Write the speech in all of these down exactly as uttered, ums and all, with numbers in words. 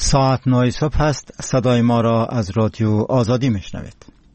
ساعت نه صبح است. صدای ما را از رادیو آزادی میشنوید.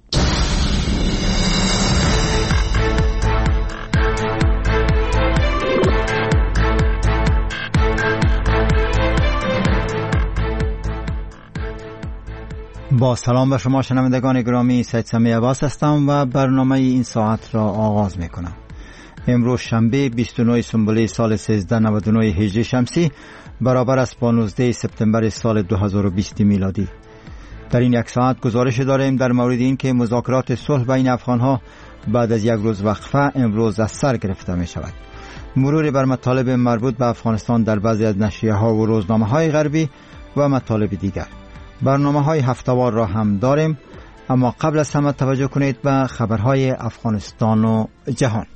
با سلام به شما شنوندگان گرامی، سید سمی عباس هستم و برنامه این ساعت را آغاز می کنم. امروز شنبه بیست و نه سنبله سال سیزده نود و نه هجری شمسی برابر است با نوزده سپتامبر سال دو هزار و بیست میلادی. در این یک ساعت گزارش داریم در مورد این که مذاکرات صلح بین افغانها بعد از یک روز وقفه امروز از سر گرفته می شود. مرور بر مطالب مربوط به افغانستان در بعضی از نشریه ها و روزنامه های غربی و مطالب دیگر. برنامه های هفته‌وار را هم داریم، اما قبل از همه توجه کنید به خبرهای افغانستان و جهان.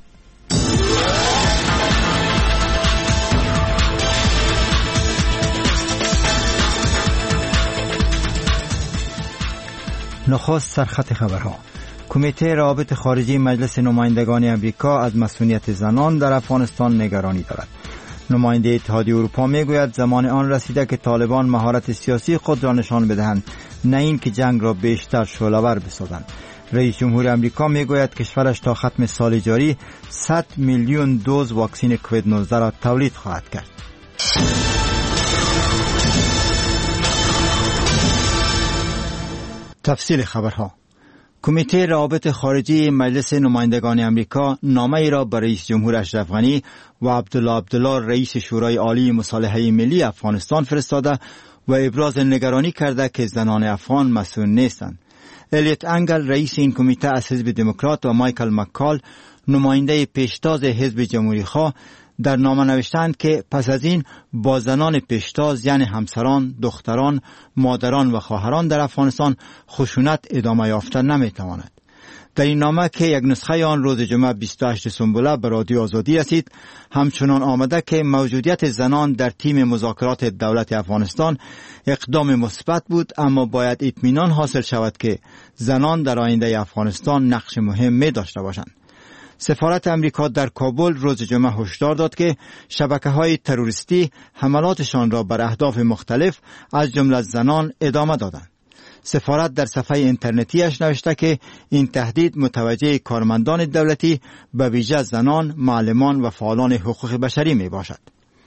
نخست سرخط خبرها. کمیته روابط خارجی مجلس نمایندگان امریکا از مسئولیت زنان در افغانستان نگرانی دارد. نماینده اتحادیه اروپا میگوید زمان آن رسیده که طالبان مهارت سیاسی خود را نشان بدهند، نه این که جنگ را بیشتر شعله‌ور بسازند. رئیس جمهور امریکا میگوید کشورش تا ختم سال جاری صد میلیون دوز واکسن کووید نوزده را تولید خواهد کرد. تفصیل خبرها. کمیته روابط خارجی مجلس نمایندگان امریکا نامه ای را به رئیس جمهور اشرف غنی و عبدالله عبدالله رئیس شورای عالی مصالحه ملی افغانستان فرستاده و ابراز نگرانی کرده که زنان افغان مسئول نیستند. الیوت انگل رئیس این کمیته از حزب دموکرات و مایکل مکال نماینده پیشتاز حزب جمهوری خواه در نامه نوشتند که پس از این با زنان پیشتاز یعنی همسران، دختران، مادران و خواهران در افغانستان خشونت ادامه یافته نمیتواند. در این نامه که یک نسخه آن روز جمعه بیست و هشت سنبله به رادیو آزادی رسید، همچنان آمده که موجودیت زنان در تیم مذاکرات دولت افغانستان اقدام مثبت بود، اما باید اطمینان حاصل شود که زنان در آینده افغانستان نقش مهم می داشته باشند. سفارت امریکا در کابل روز جمعه هشدار داد که شبکه‌های تروریستی حملاتشان را بر اهداف مختلف از جمله زنان ادامه دادند. سفارت در صفحه اینترنتیش نوشته که این تهدید متوجه کارمندان دولتی به ویژه زنان، معلمان و فعالان حقوق بشری می باشد.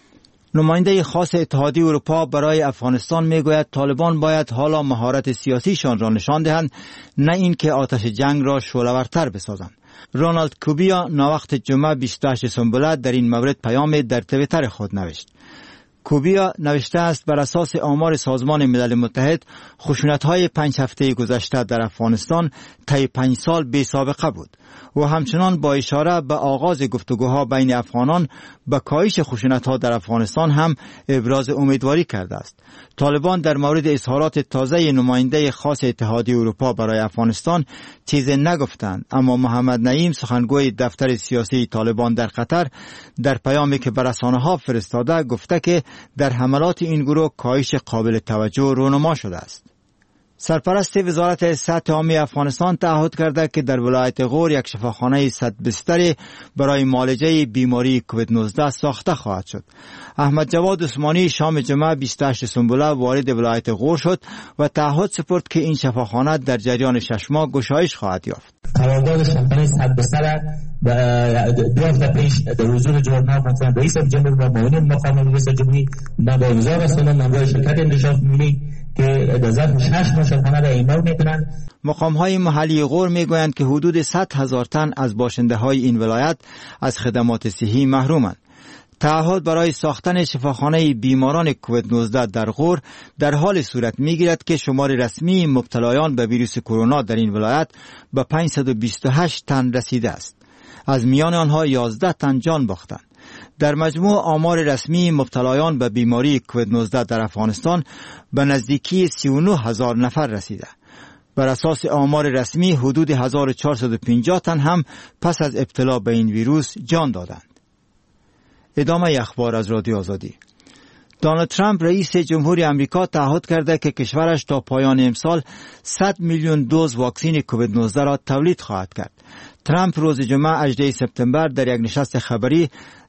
نماینده خاص اتحادیه اروپا برای افغانستان میگوید طالبان باید حالا مهارت سیاسیشان را نشان دهند، نه اینکه آتش جنگ را شعله‌ورتر بسازند. رونالد کوبیا ناوقت جمعه بیست و هشت سنبله در این مورد پیامی در توییتر خود نوشت. کوبیا نوشته است بر اساس آمار سازمان ملل متحد خشونت‌های پنج هفته گذشته در افغانستان طی پنج سال بی سابقه بود و همچنان با اشاره به آغاز گفتگوها بین افغانان به کاهش خشونت‌ها در افغانستان هم ابراز امیدواری کرده است. طالبان در مورد اظهارات تازه نماینده خاص اتحادیه اروپا برای افغانستان چیزی نگفتند، اما محمد نعیم سخنگوی دفتر سیاسی طالبان در قطر در پیامی که به رسانه‌ها فرستاده گفته که در حملات این گروه کاهش قابل توجه رونما شده است. سرپرست وزارت صحت عامه افغانستان تعهد کرده که در ولایت غور یک شفاخانه صد بستری برای معالجه بیماری کووید نوزده ساخته خواهد شد. احمد جواد عثمانی شام جمعه بیست و هشت سنبله وارد ولایت غور شد و تعهد سپرد که این شفاخانه در جریان شش ماه گشایش خواهد یافت. قرارداد شفاخانه صد بستر دو هفته پیش در حضور جناب محترم رئیس جمهور و معاون مقام رئیس جمهوری من با امضا رساندم نامه شرکت انکشاف ملی که در ظرف شش ماه شفاخانه را اعمال میکنند. مقام‌های محلی غور میگویند که حدود صد هزار تن از باشنده‌های این ولایت از خدمات صحی محرومند. تعهد برای ساختن شفاخانه بیماران کووید نوزده در غور در حال صورت میگیرد که شمار رسمی مبتلایان به ویروس کرونا در این ولایت به پانصد و بیست و هشت تن رسیده است. از میان آنها یازده تن جان باختند. در مجموع آمار رسمی مبتلایان به بیماری کووید نوزده در افغانستان به نزدیکی سی و نه هزار نفر رسیده. بر اساس آمار رسمی حدود هزار و چهارصد و پنجاه تن هم پس از ابتلا به این ویروس جان دادند. ادامه اخبار از رادیو آزادی. دونالد ترامپ رئیس جمهوری امریکا تعهد کرده که کشورش تا پایان امسال صد میلیون دوز واکسن کووید نوزده را تولید خواهد کرد. ترامپ روز جمعه هجدهم سپتامبر در یک نشست خبری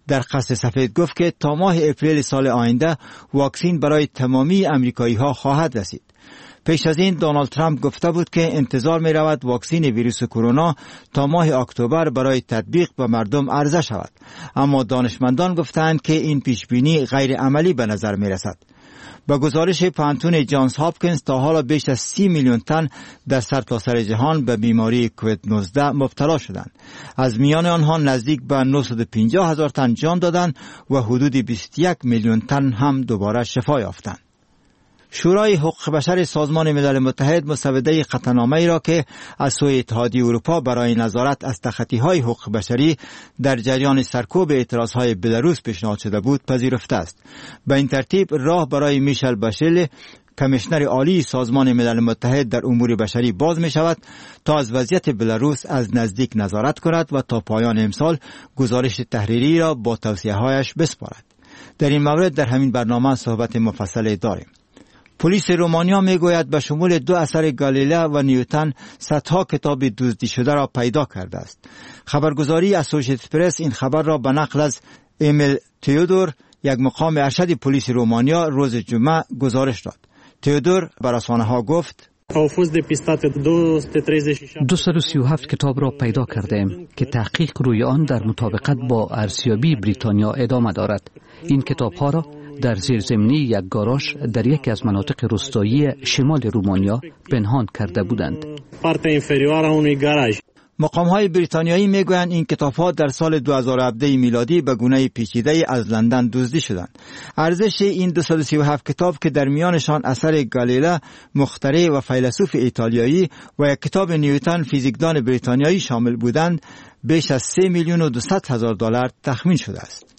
در قصر سفید گفت که تا ماه اپریل سال آینده واکسین برای تمامی امریکایی ها خواهد رسید. پیش از این دونالد ترامپ گفته بود که انتظار می رود واکسین ویروس کرونا تا ماه اکتبر برای تطبیق به مردم عرضه شود، اما دانشمندان گفتند که این پیش بینی غیر عملی به نظر می رسد. با گزارش پانتون جانز هاپکینز تا حالا بیش از سی میلیون تن در سرتاسر جهان به بیماری کووید نوزده مبتلا شدند. از میان آنها نزدیک به نهصد و پنجاه هزار تن جان دادند و حدود بیست و یک میلیون تن هم دوباره شفا یافتند. شورای حقوق بشر سازمان ملل متحد مسوده قطعنامه‌ای را که از سوی اتحادیه اروپا برای نظارت از تخطی‌های حقوق بشری در جریان سرکوب اعتراضهای بلاروس پیشنهاد شده بود پذیرفته است. به این ترتیب راه برای میشل باشل، کمیشنر عالی سازمان ملل متحد در امور بشری باز می شود تا از وضعیت بلاروس از نزدیک نظارت کند و تا پایان امسال گزارش تحریری را با توصیه‌هایش بسپارد. در این مورد در همین برنامه صحبت مفصل داریم. پلیس رومانیا میگوید به شمول دو اثر گالیله و نیوتن صدها کتاب دزدی شده را پیدا کرده است. خبرگزاری اسوشیتد پرس این خبر را به نقل از امیل تیودور، یک مقام ارشد پلیس رومانیا، روز جمعه گزارش داد. تیودور بر رسانه‌ها گفت: دویست و سی و هفت کتاب را پیدا کردیم که تحقیق روی آن در مطابقت با ارزیابی بریتانیا ادامه دارد. این کتاب ها را در زیرزمینی یک گاراژ در یکی از مناطق روستایی شمال رومانیا پنهان کرده بودند. مقام‌های بریتانیایی میگویند این کتاب‌ها در سال دو هزار و هفده میلادی به گونه پیچیده از لندن دزدی شدند. ارزش این دویست و سی و هفت کتاب که در میانشان اثر گالیله مخترع و فیلسوف ایتالیایی و یک کتاب نیوتن فیزیکدان بریتانیایی شامل بودند بیش از سه میلیون و دویست هزار دلار تخمین شده است.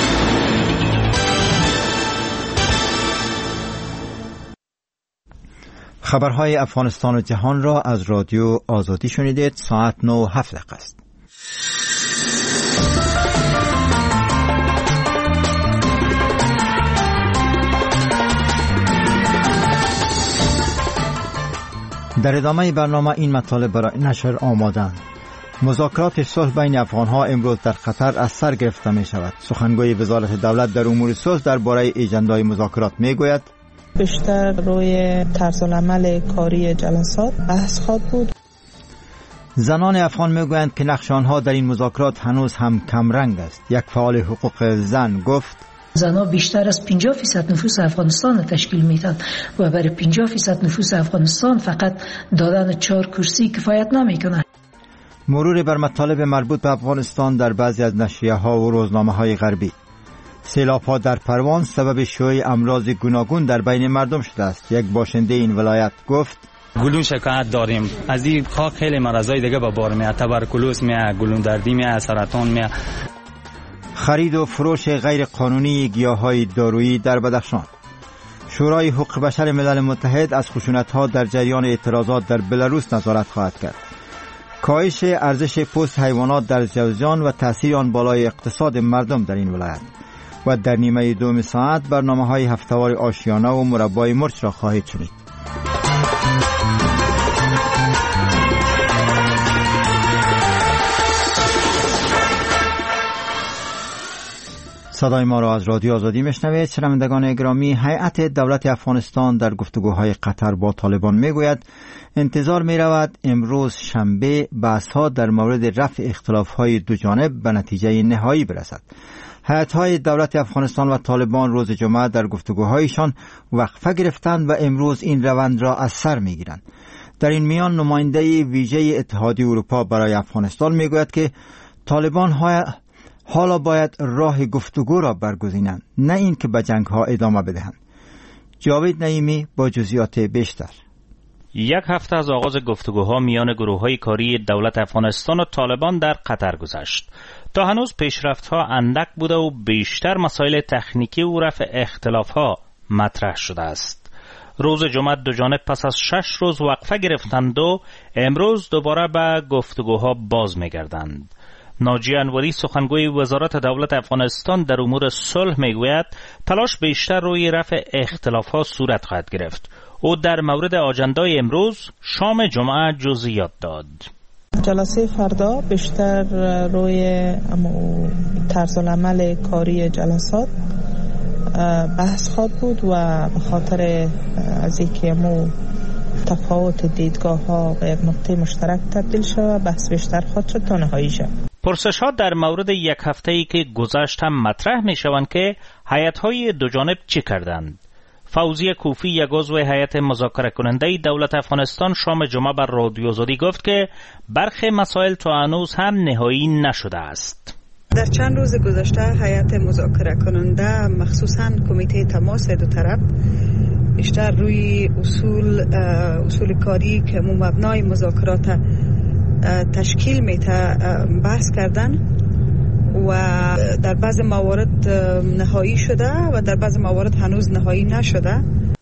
خبرهای افغانستان و جهان را از رادیو آزادی شنیدید. ساعت نه و هفت دقیقه است. در ادامه برنامه این مطالب برای نشر آمادند. مذاکرات صلح بین افغانها امروز در قطر از سر گرفته می شود. سخنگوی وزارت دولت در امور صلح درباره اجندای مذاکرات می گوید: بیشتر روی طرز العمل کاری جلسات بحث خواهد بود. زنان افغان میگویند که نقش آنها در این مذاکرات هنوز هم کم رنگ است. یک فعال حقوق زن گفت: زنها بیشتر از پنجاه فیصد نفوس افغانستان تشکیل میدن و برای پنجاه فیصد نفوس افغانستان فقط دادن چهار کرسی کفایت نمیکنه. مرور بر مطالب مربوط به افغانستان در بعضی از نشریه ها و روزنامه های غربی. سیلاب ها در پروان سبب شیوع امراض گوناگون در بین مردم شده است. یک باشنده این ولایت گفت: گلون شکایت داریم از این خاک، خیلی مرضای دیگه به بار میاد، تبرکلوز میاد، گلون دردی میاد، سرطان میاد. خرید و فروش غیر قانونی گیاهای دارویی در بدخشان. شورای حقوق بشر ملل متحد از خشونت ها در جریان اعتراضات در بلاروس نظارت خواهد کرد. کاهش ارزش پوست حیوانات در جوزجان و تاثیر آن بالای اقتصاد مردم در این ولایت. و در نیمه دوم ساعت برنامه های هفته‌وار آشیانه و مربای مرچ را خواهید شنید. صدای ما را از رادیو آزادی میشنوید. شنوندگان گرامی، هیئت دولت افغانستان در گفتگوهای قطر با طالبان میگوید انتظار می رود امروز شنبه بحث‌ها در مورد رفع اختلاف‌های دو جانب به نتیجه نهایی برسد. هیئت‌های دولت افغانستان و طالبان روز جمعه در گفتگوهایشان وقفه گرفتند و امروز این روند را از سر می‌گیرند. در این میان نماینده ویژه اتحادیه اروپا برای افغانستان میگوید که طالبان های حالا باید راه گفتگو را برگزینند، نه این که به جنگ‌ها ادامه بدهند. جاوید نعیمی با جزئیات بیشتر. یک هفته از آغاز گفتگوها میان گروه‌های کاری دولت افغانستان و طالبان در قطر گذشت. تا هنوز پیشرفت‌ها اندک بوده و بیشتر مسائل تکنیکی و رفع اختلاف‌ها مطرح شده است. روز جمعه دو جانب پس از شش روز وقفه گرفتند و امروز دوباره به گفتگوها باز می‌گردند. ناجی انوری سخنگوی وزارت دولت افغانستان در امور صلح میگوید تلاش بیشتر روی رفع اختلاف‌ها صورت خواهد گرفت. او در مورد آجندای امروز شام جمعه جزئیات داد. جلسه فردا بیشتر روی طرز العمل کاری جلسات بحث خواد بود و به خاطر از اینکه مو تفاوت دیدگاه ها به یک نقطه مشترک تبدیل شد بحث بیشتر خواد شد تا نهایی شد. پرسش ها در مورد یک هفته ای که گذشت هم مطرح می شوند که هیئت های دو جانب چی کردند. فوزی کوفی یک عضو هیئت مذاکره کننده دولت افغانستان شام جمعه بر رادیو آزادی گفت که برخی مسائل تا هنوز هم نهایی نشده است. در چند روز گذشته هیئت مذاکره کننده مخصوصاً کمیته تماس دو طرف بیشتر روی اصول اصول کاری که مبنای مذاکرات تشکیل میته بحث کردن و در بعض موارد نهایی شده و در بعض موارد هنوز نهایی نشده.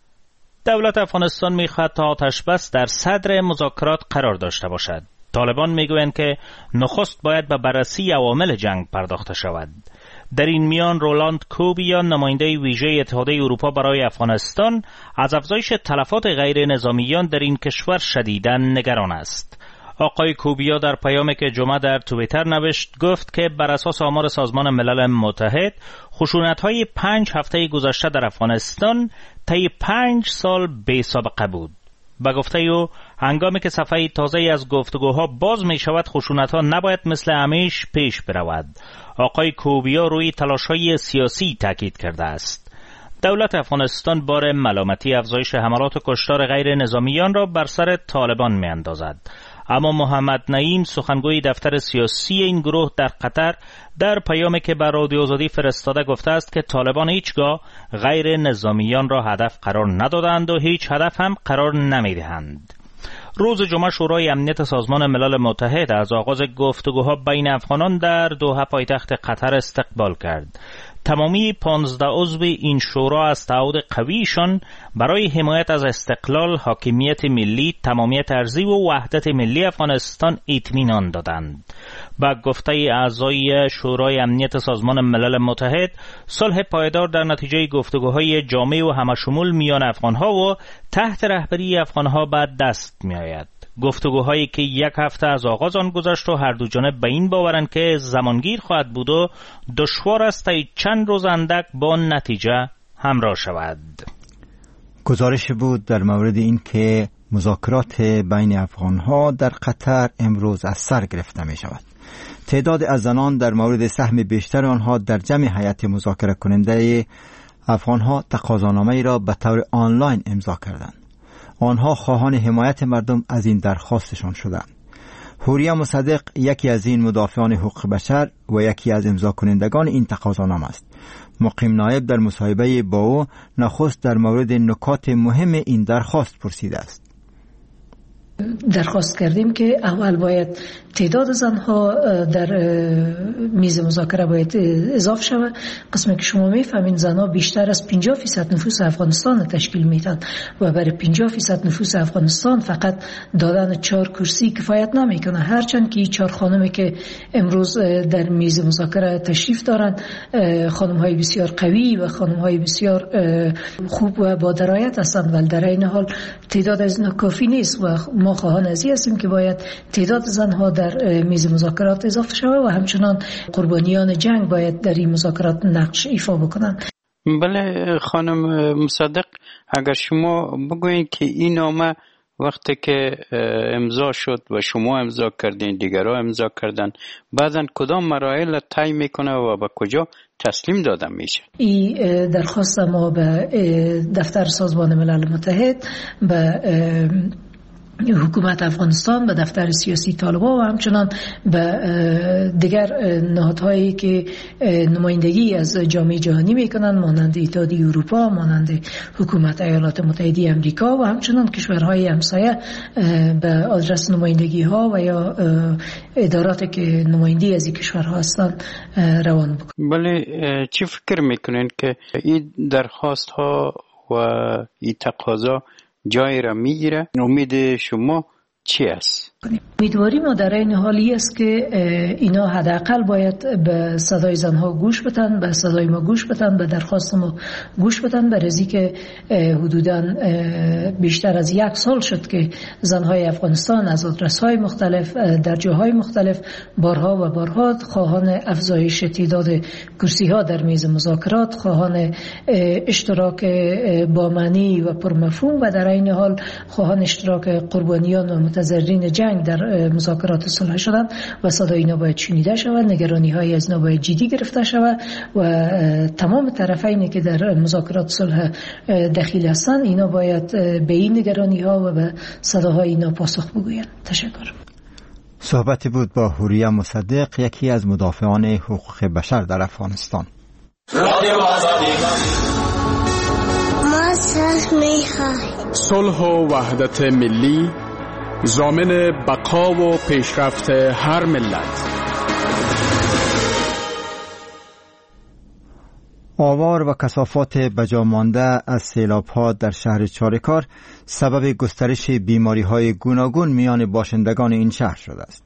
دولت افغانستان میخواهد تا آتش بس در صدر مذاکرات قرار داشته باشد. طالبان میگویند که نخست باید به بررسی عوامل جنگ پرداخته شود. در این میان رولاند کوبیان نماینده ویژه اتحادیه اروپا برای افغانستان از افزایش تلفات غیر نظامیان در این کشور شدیداً نگران است. آقای کوبیا در پیامی که جمعه در توییتر نوشت گفت که بر اساس آمار سازمان ملل متحد خشونت‌های پنج هفته گذشته در افغانستان طی پنج سال بی سابقه بود. به گفته او هنگامی که صفحه تازه‌ای از گفتگوها باز می شود خشونت‌ها نباید مثل همیشه پیش برود. آقای کوبیا روی تلاش‌های سیاسی تاکید کرده است. دولت افغانستان بار ملامتی افزایش حملات و کشتار غیر نظامیان را بر سر طالبان می اندازد. اما محمد نعیم سخنگوی دفتر سیاسی این گروه در قطر در پیامی که بر رادیو آزادی فرستاده گفته است که طالبان هیچگاه غیر نظامیان را هدف قرار ندادند و هیچ هدف هم قرار نمیدهند. روز جمعه شورای امنیت سازمان ملل متحد از آغاز گفتگوها بین افغانان در دوحه پایتخت قطر استقبال کرد. تمامی پانزده عضو این شورا از تعهد قویشان برای حمایت از استقلال، حاکمیت ملی، تمامیت ارضی و وحدت ملی افغانستان اطمینان دادند. با گفته اعضای شورای امنیت سازمان ملل متحد، صلح پایدار در نتیجه گفتگوهای جامع و همشمول میان افغانها و تحت رهبری افغانها به دست می آید. گفتگوهایی که یک هفته از آغاز آن گذشت و هر دو جانب به این باورند که زمانگیر خواهد بود و دشوار است تا چند روز اندک با نتیجه همراه شود. گزارش بود در مورد این که مذاکرات بین افغانها در قطر امروز از سر گرفته می شود. تعداد از زنان در مورد سهم بیشتر آنها در جمع هیئت مذاکره کننده افغانها تقاضانامه را به طور آنلاین امضا کردند. آنها خواهان حمایت مردم از این درخواستشان شدند. حوریه مصدق یکی از این مدافعان حقوق بشر و یکی از امضا کنندگان این تقاضانامه است. مقیم نایب در مصاحبه با او نخست در مورد نکات مهم این درخواست پرسیده است. درخواست کردیم که اول باید تعداد زنها در میز مذاکره باید اضافه شود. قسمی که شما میفهمین زنها بیشتر از پنجاه فیصد نفوس افغانستان تشکیل میدن و برای پنجاه فیصد نفوس افغانستان فقط دادن چهار کرسی کفایت نمیکنه. هرچند که چهار خانمی که امروز در میز مذاکره تشریف دارند خانم های بسیار قوی و خانم های بسیار خوب و با درایت هستند، ولی در این حال تعداد از اینا کافی نیست و ما خواهان از این هستیم که باید تعداد زنها در میز مذاکرات اضافه شود و همچنان قربانیان جنگ باید در این مذاکرات نقش ایفا بکنند. بله خانم مصدق، اگر شما بگویید که این نامه وقتی که امضا شد و شما امضا کردین دیگرها امضا کردن، بعداً کدام مراحل طی میکنه و به کجا تسلیم دادن میشه؟ این درخواست ما به دفتر سازمان ملل متحد، به حکومت افغانستان، به دفتر سیاسی طالبان و همچنان به دیگر نهادهایی که نمایندگی از جامعه جهانی میکنند مانند اتحادیه اروپا، مانند حکومت ایالات متحده آمریکا و همچنان کشورهای همسایه به آدرس نمایندگی ها و یا اداراتی که نمایندی از این کشورها هستند روان بکنند. بله، چی فکر میکنین که این درخواست ها و این تقاضا جای را میگیره؟ امید شما چی است؟ امیدواری ما در این حالی است که اینا حداقل باید به صدای زنها گوش بدن، به صدای ما گوش بدن، به درخواست ما گوش بدن. برای که حدوداً بیشتر از یک سال شد که زنهای افغانستان از آدرس‌های مختلف در جاهای مختلف بارها و بارها خواهان افزایش تعداد کرسی‌ها در میز مذاکرات، خواهان اشتراک با معنی و پرمفهوم و در این حال خواهان اشتراک قربانیان و متضررین جنگ در مذاکرات صلح شدند و صدای اینا باید شنیده شود، نگرانی های از اینا باید جدی گرفته شود و تمام طرفینی که در مذاکرات صلح دخیل هستند اینا باید به این نگرانی ها و به صداهای اینا پاسخ بگویند. تشکر. صحبتی بود با حوریه مصدق، یکی از مدافعان حقوق بشر در افغانستان. صلح و وحدت ملی ضامن بقا و پیشرفت هر ملت. آوار و کثافات بجا مانده از سیلاب‌ها در شهر چاریکار سبب گسترش بیماری‌های گوناگون میان باشندگان این شهر شده است.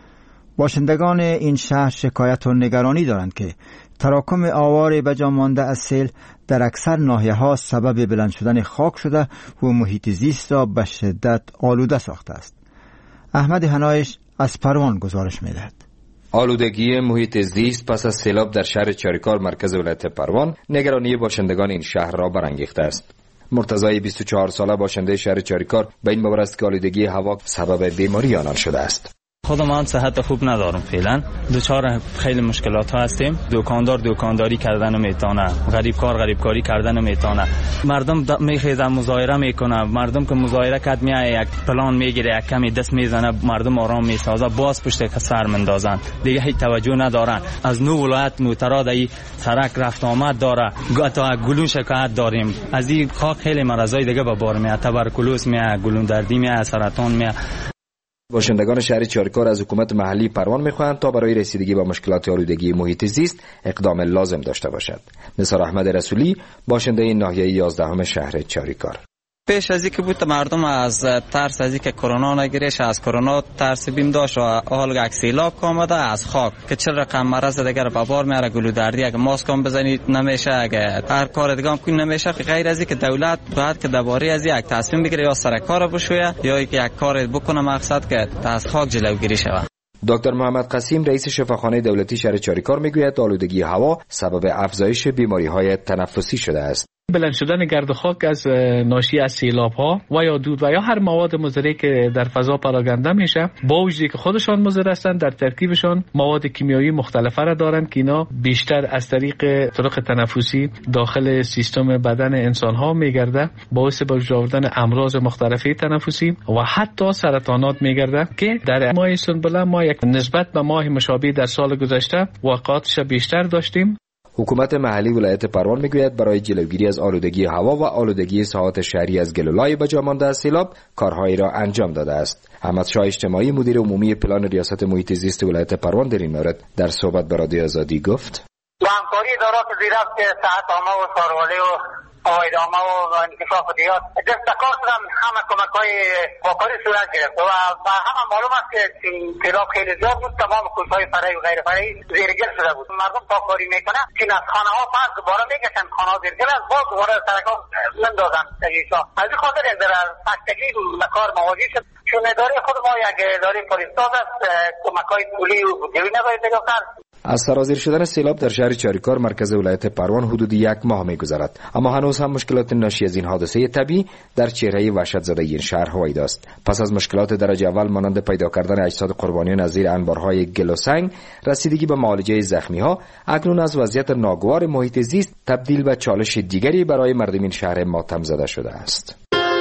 باشندگان این شهر شکایت و نگرانی دارند که تراکم آوار بجا مانده از سیل در اکثر ناحیه‌ها سبب بلند شدن خاک شده و محیط زیست را به شدت آلوده ساخته است. احمد هنایش از پروان گزارش می‌دهد. آلودگی محیط زیست پس از سیلاب در شهر چاریکار مرکز ولایت پروان نگرانی باشندگان این شهر را برانگیخته است. مرتضی بیست و چهار ساله باشنده شهر چاریکار به این باور است که آلودگی هوا سبب بیماری آنان شده است. خودم هم صحت خوب ندارم، فعلا دوچار خیلی مشکلات ها هستیم. دکاندار دکانداری کردن میتونه، غریب کار غریب کاری کردن میتونه. مردم میخیزن مظاهره میکنه، مردم که مظاهره کرد میای یک پلان میگیره، یک کمی دست میزنه، مردم آرام میسازه، باز پشت سر مندازن، دیگه هیچ توجه ندارن. از نو ولایت موترا دای سرک رفت آمد داره، تا گلون شکایت داریم. از این خاک خیلی مرضای دیگه به بار میاد، تبرکلوز میاد، گلون دردی میاد، سرطان میاد. باشندگان شهر چاریکار از حکومت محلی پروان میخواهند تا برای رسیدگی با مشکلات آلودگی محیط زیست اقدام لازم داشته باشد. نثار احمد رسولی باشنده ناحیه یازدهم شهر چاریکار: پیش از اینکه بود مردم از ترس از اینکه کرونا نگیرش، از کرونا ترس بیم داشت و حال یک سیلاب آمده از خاک که چه رقم مرض دیگر به بار میاره، گلودردی، اگه ماسک هم بزنید نمیشه، اگه هر کار دیگه هم کنید نمیشه. غیر از اینکه دولت باید که درباره از یک تصمیم بگیره، یا سر کار بشویه یا یک کار بکنه مقصد که از خاک جلوگیری شود. دکتر محمد قسیم رئیس شفاخانه دولتی شهر چاریکار میگوید آلودگی هوا سبب افزایش بیماری‌های تنفسی شده است. بلند شدن گرد و خاک از ناشی از سیلاب ها و یا دود و یا هر مواد مضری که در فضا پراکنده میشه، با وجودی که خودشان مضر هستند، در ترکیبشان مواد کیمیایی مختلفه را دارند که اینا بیشتر از طریق طرق تنفسی داخل سیستم بدن انسان ها میگرده، باعث به وجود آوردن امراض مختلفه تنفسی و حتی سرطانات میگرده که در ماه سنبله ما یک نسبت به ماه مشابه در سال گذشته واقعاتش بیشتر داشتیم. حکومت محلی ولایت پروان میگوید برای جلوگیری از آلودگی هوا و آلودگی ساحات شهری از گلولای بجا مانده از سیلاب کارهایی را انجام داده است. احمد شاه اجتماعی مدیر عمومی پلان ریاست محیط زیست ولایت پروان در این مورد در صحبت با رادیو آزادی گفت: با همکاری ادارات زیرفت صحت عامه و ساروالی و آیدامه و انکشاف دیات دستکار شدن، همه کمک های واکاری صورت گرفت و همه معلوم است که سیلاب خیلی زیاد بود. تمام کوچه های فرعی و غیر فرعی زیرگل شده بود. مردم پاککاری میکنه که از خانه ها فرض دوباره میکشن، خانه ها زیرگل است، باز دوباره سرکا مندازن. از این خاطر در پختگی کار مواجه شد. چون اداره خود ما یک اداره پلیساز است، کمک های پولی و بودجوی نباید نگاه کرد. از سرازیر شدن سیلاب در شهر چاریکار مرکز ولایت پروان حدود یک ماه می‌گذرد، اما هنوز هم مشکلات ناشی از این حادثه طبیعی در چهره وحشت زده این شهر هویدا است. پس از مشکلات درجه اول مانند پیدا کردن اجساد قربانیان از زیر انبارهای گل و سنگ، رسیدگی به معالجه زخمی‌ها، اکنون از وضعیت ناگوار محیط زیست تبدیل به چالش دیگری برای مردم این شهر ماتم زده شده است.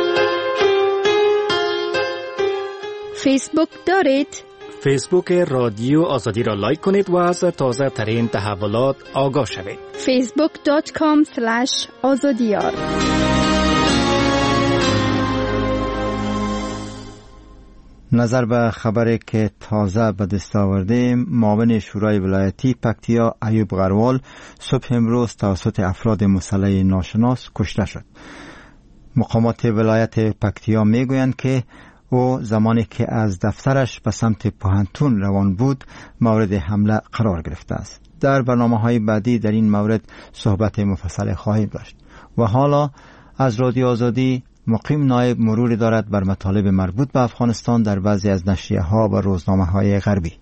فیسبوک دارید؟ فیسبوک رادیو آزادی را لایک کنید و از تازه ترین تحولات آگاه شوید. فیسبوک دات کام اسلش آزادیار. نظر به خبری که تازه به دست آوردیم، معاون شورای ولایتی پکتیا ایوب غروال صبح امروز توسط افراد مسلح ناشناس کشته شد. مقامات ولایت پکتیا میگویند که او زمانی که از دفترش به سمت پوهنتون روان بود مورد حمله قرار گرفته است. در برنامه‌های بعدی در این مورد صحبت مفصل خواهیم داشت. و حالا از رادیو آزادی مقیم نایب مروری دارد بر مطالب مربوط به افغانستان در بعضی از نشریه‌ها و روزنامه‌های غربی.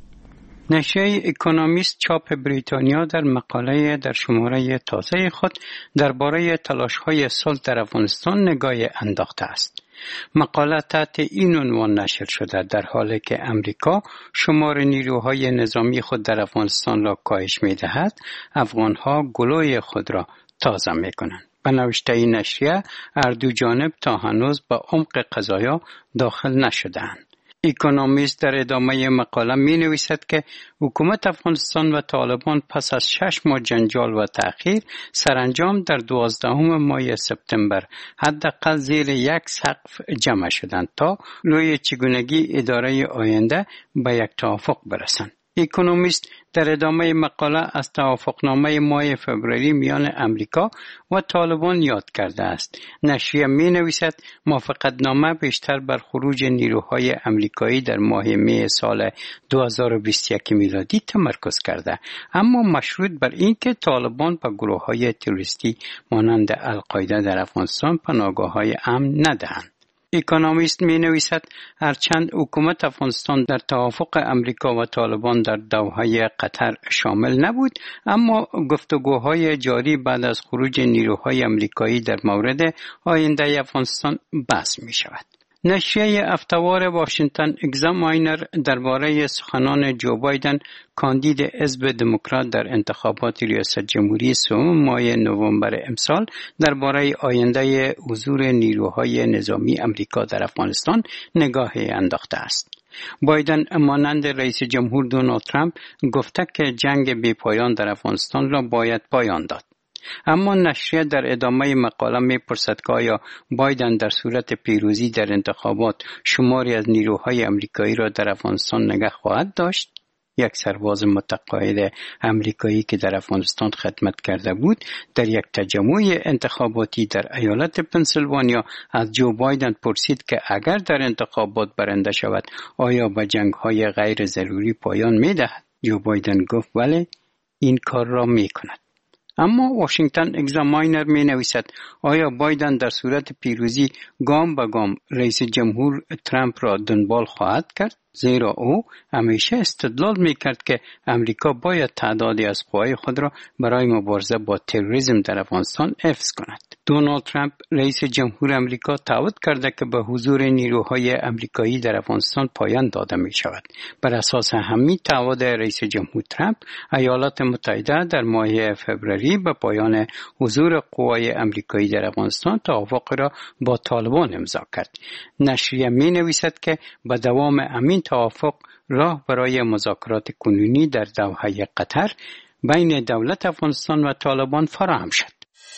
نشریه اکونومیست چاپ بریتانیا در مقاله در شماره تازه خود درباره تلاش‌های صلح در افغانستان نگاهی انداخته است. مقاله تحت این عنوان نشر شده: در حالی که امریکا شمار نیروهای نظامی خود در افغانستان را کاهش می‌دهد، افغان‌ها گلوی خود را تازه می‌کنند. به نوشته این نشریه، هر دو جانب تا هنوز به عمق قضایا داخل نشده‌اند. اکونومیست در ادامه مقاله می نویسد که حکومت افغانستان و طالبان پس از شش ماه جنجال و تأخیر سرانجام در دوازدهم ماه سپتامبر حداقل زیر یک سقف جمع شدند تا روی چگونگی اداره آینده به یک توافق برسند. اکونومیست در ادامه مقاله از توافقنامه ماه فوریه میان امریکا و طالبان یاد کرده است. نشریه می نویسد موافقتنامه بیشتر بر خروج نیروهای امریکایی در ماه می سال دو هزار و بیست و یک میلادی تمرکز کرده، اما مشروط بر اینکه طالبان به گروه‌های تروریستی مانند القاعده در افغانستان پناهگاه‌های امن ندهند. اکونومیست می نویسد هرچند حکومت افغانستان در توافق امریکا و طالبان در دوحه قطر شامل نبود، اما گفتگوهای جاری بعد از خروج نیروهای امریکایی در مورد آینده افغانستان بحث می شود. نشریه هفته‌وار واشنگتن اگزاماینر درباره سخنان جو بایدن کاندید حزب دموکرات در انتخابات ریاست جمهوری سوم ماه نوامبر امسال درباره آینده حضور نیروهای نظامی امریکا در افغانستان نگاهی انداخته است. بایدن مانند رئیس جمهور دونالد ترامپ گفته که جنگ بی پایان در افغانستان را باید پایان داد. اما نشریه در ادامه مقاله می پرسد که آیا بایدن در صورت پیروزی در انتخابات شماری از نیروهای امریکایی را در افغانستان نگه خواهد داشت؟ یک سرباز متقاعد امریکایی که در افغانستان خدمت کرده بود در یک تجمع انتخاباتی در ایالت پنسیلوانیا از جو بایدن پرسید که اگر در انتخابات برنده شود آیا به جنگ‌های غیر ضروری پایان می‌دهد؟ جو بایدن گفت بله، این کار را می‌کند. اما واشنگتن اگزاماینر می نویسد آیا بایدن در صورت پیروزی گام به گام رئیس جمهور ترامپ را دنبال خواهد کرد؟ زیرا او همیشه استدلال می کرد که امریکا باید تعدادی از قوای خود را برای مبارزه با تروریسم در افغانستان حفظ کند. دونالد ترامپ رئیس جمهور امریکا تعهد کرده که به حضور نیروهای امریکایی در افغانستان پایان داده می شود. بر اساس همین تعهد رئیس جمهور ترامپ، ایالات متحده در ماه فوریه به پایان حضور قوای امریکایی در افغانستان توافق را با طالبان امضا کرد. نشریه می نویسد که به دوام همین توافق راه برای مذاکرات کنونی در دوحه قطر بین دولت افغانستان و طالبان فراهم شد.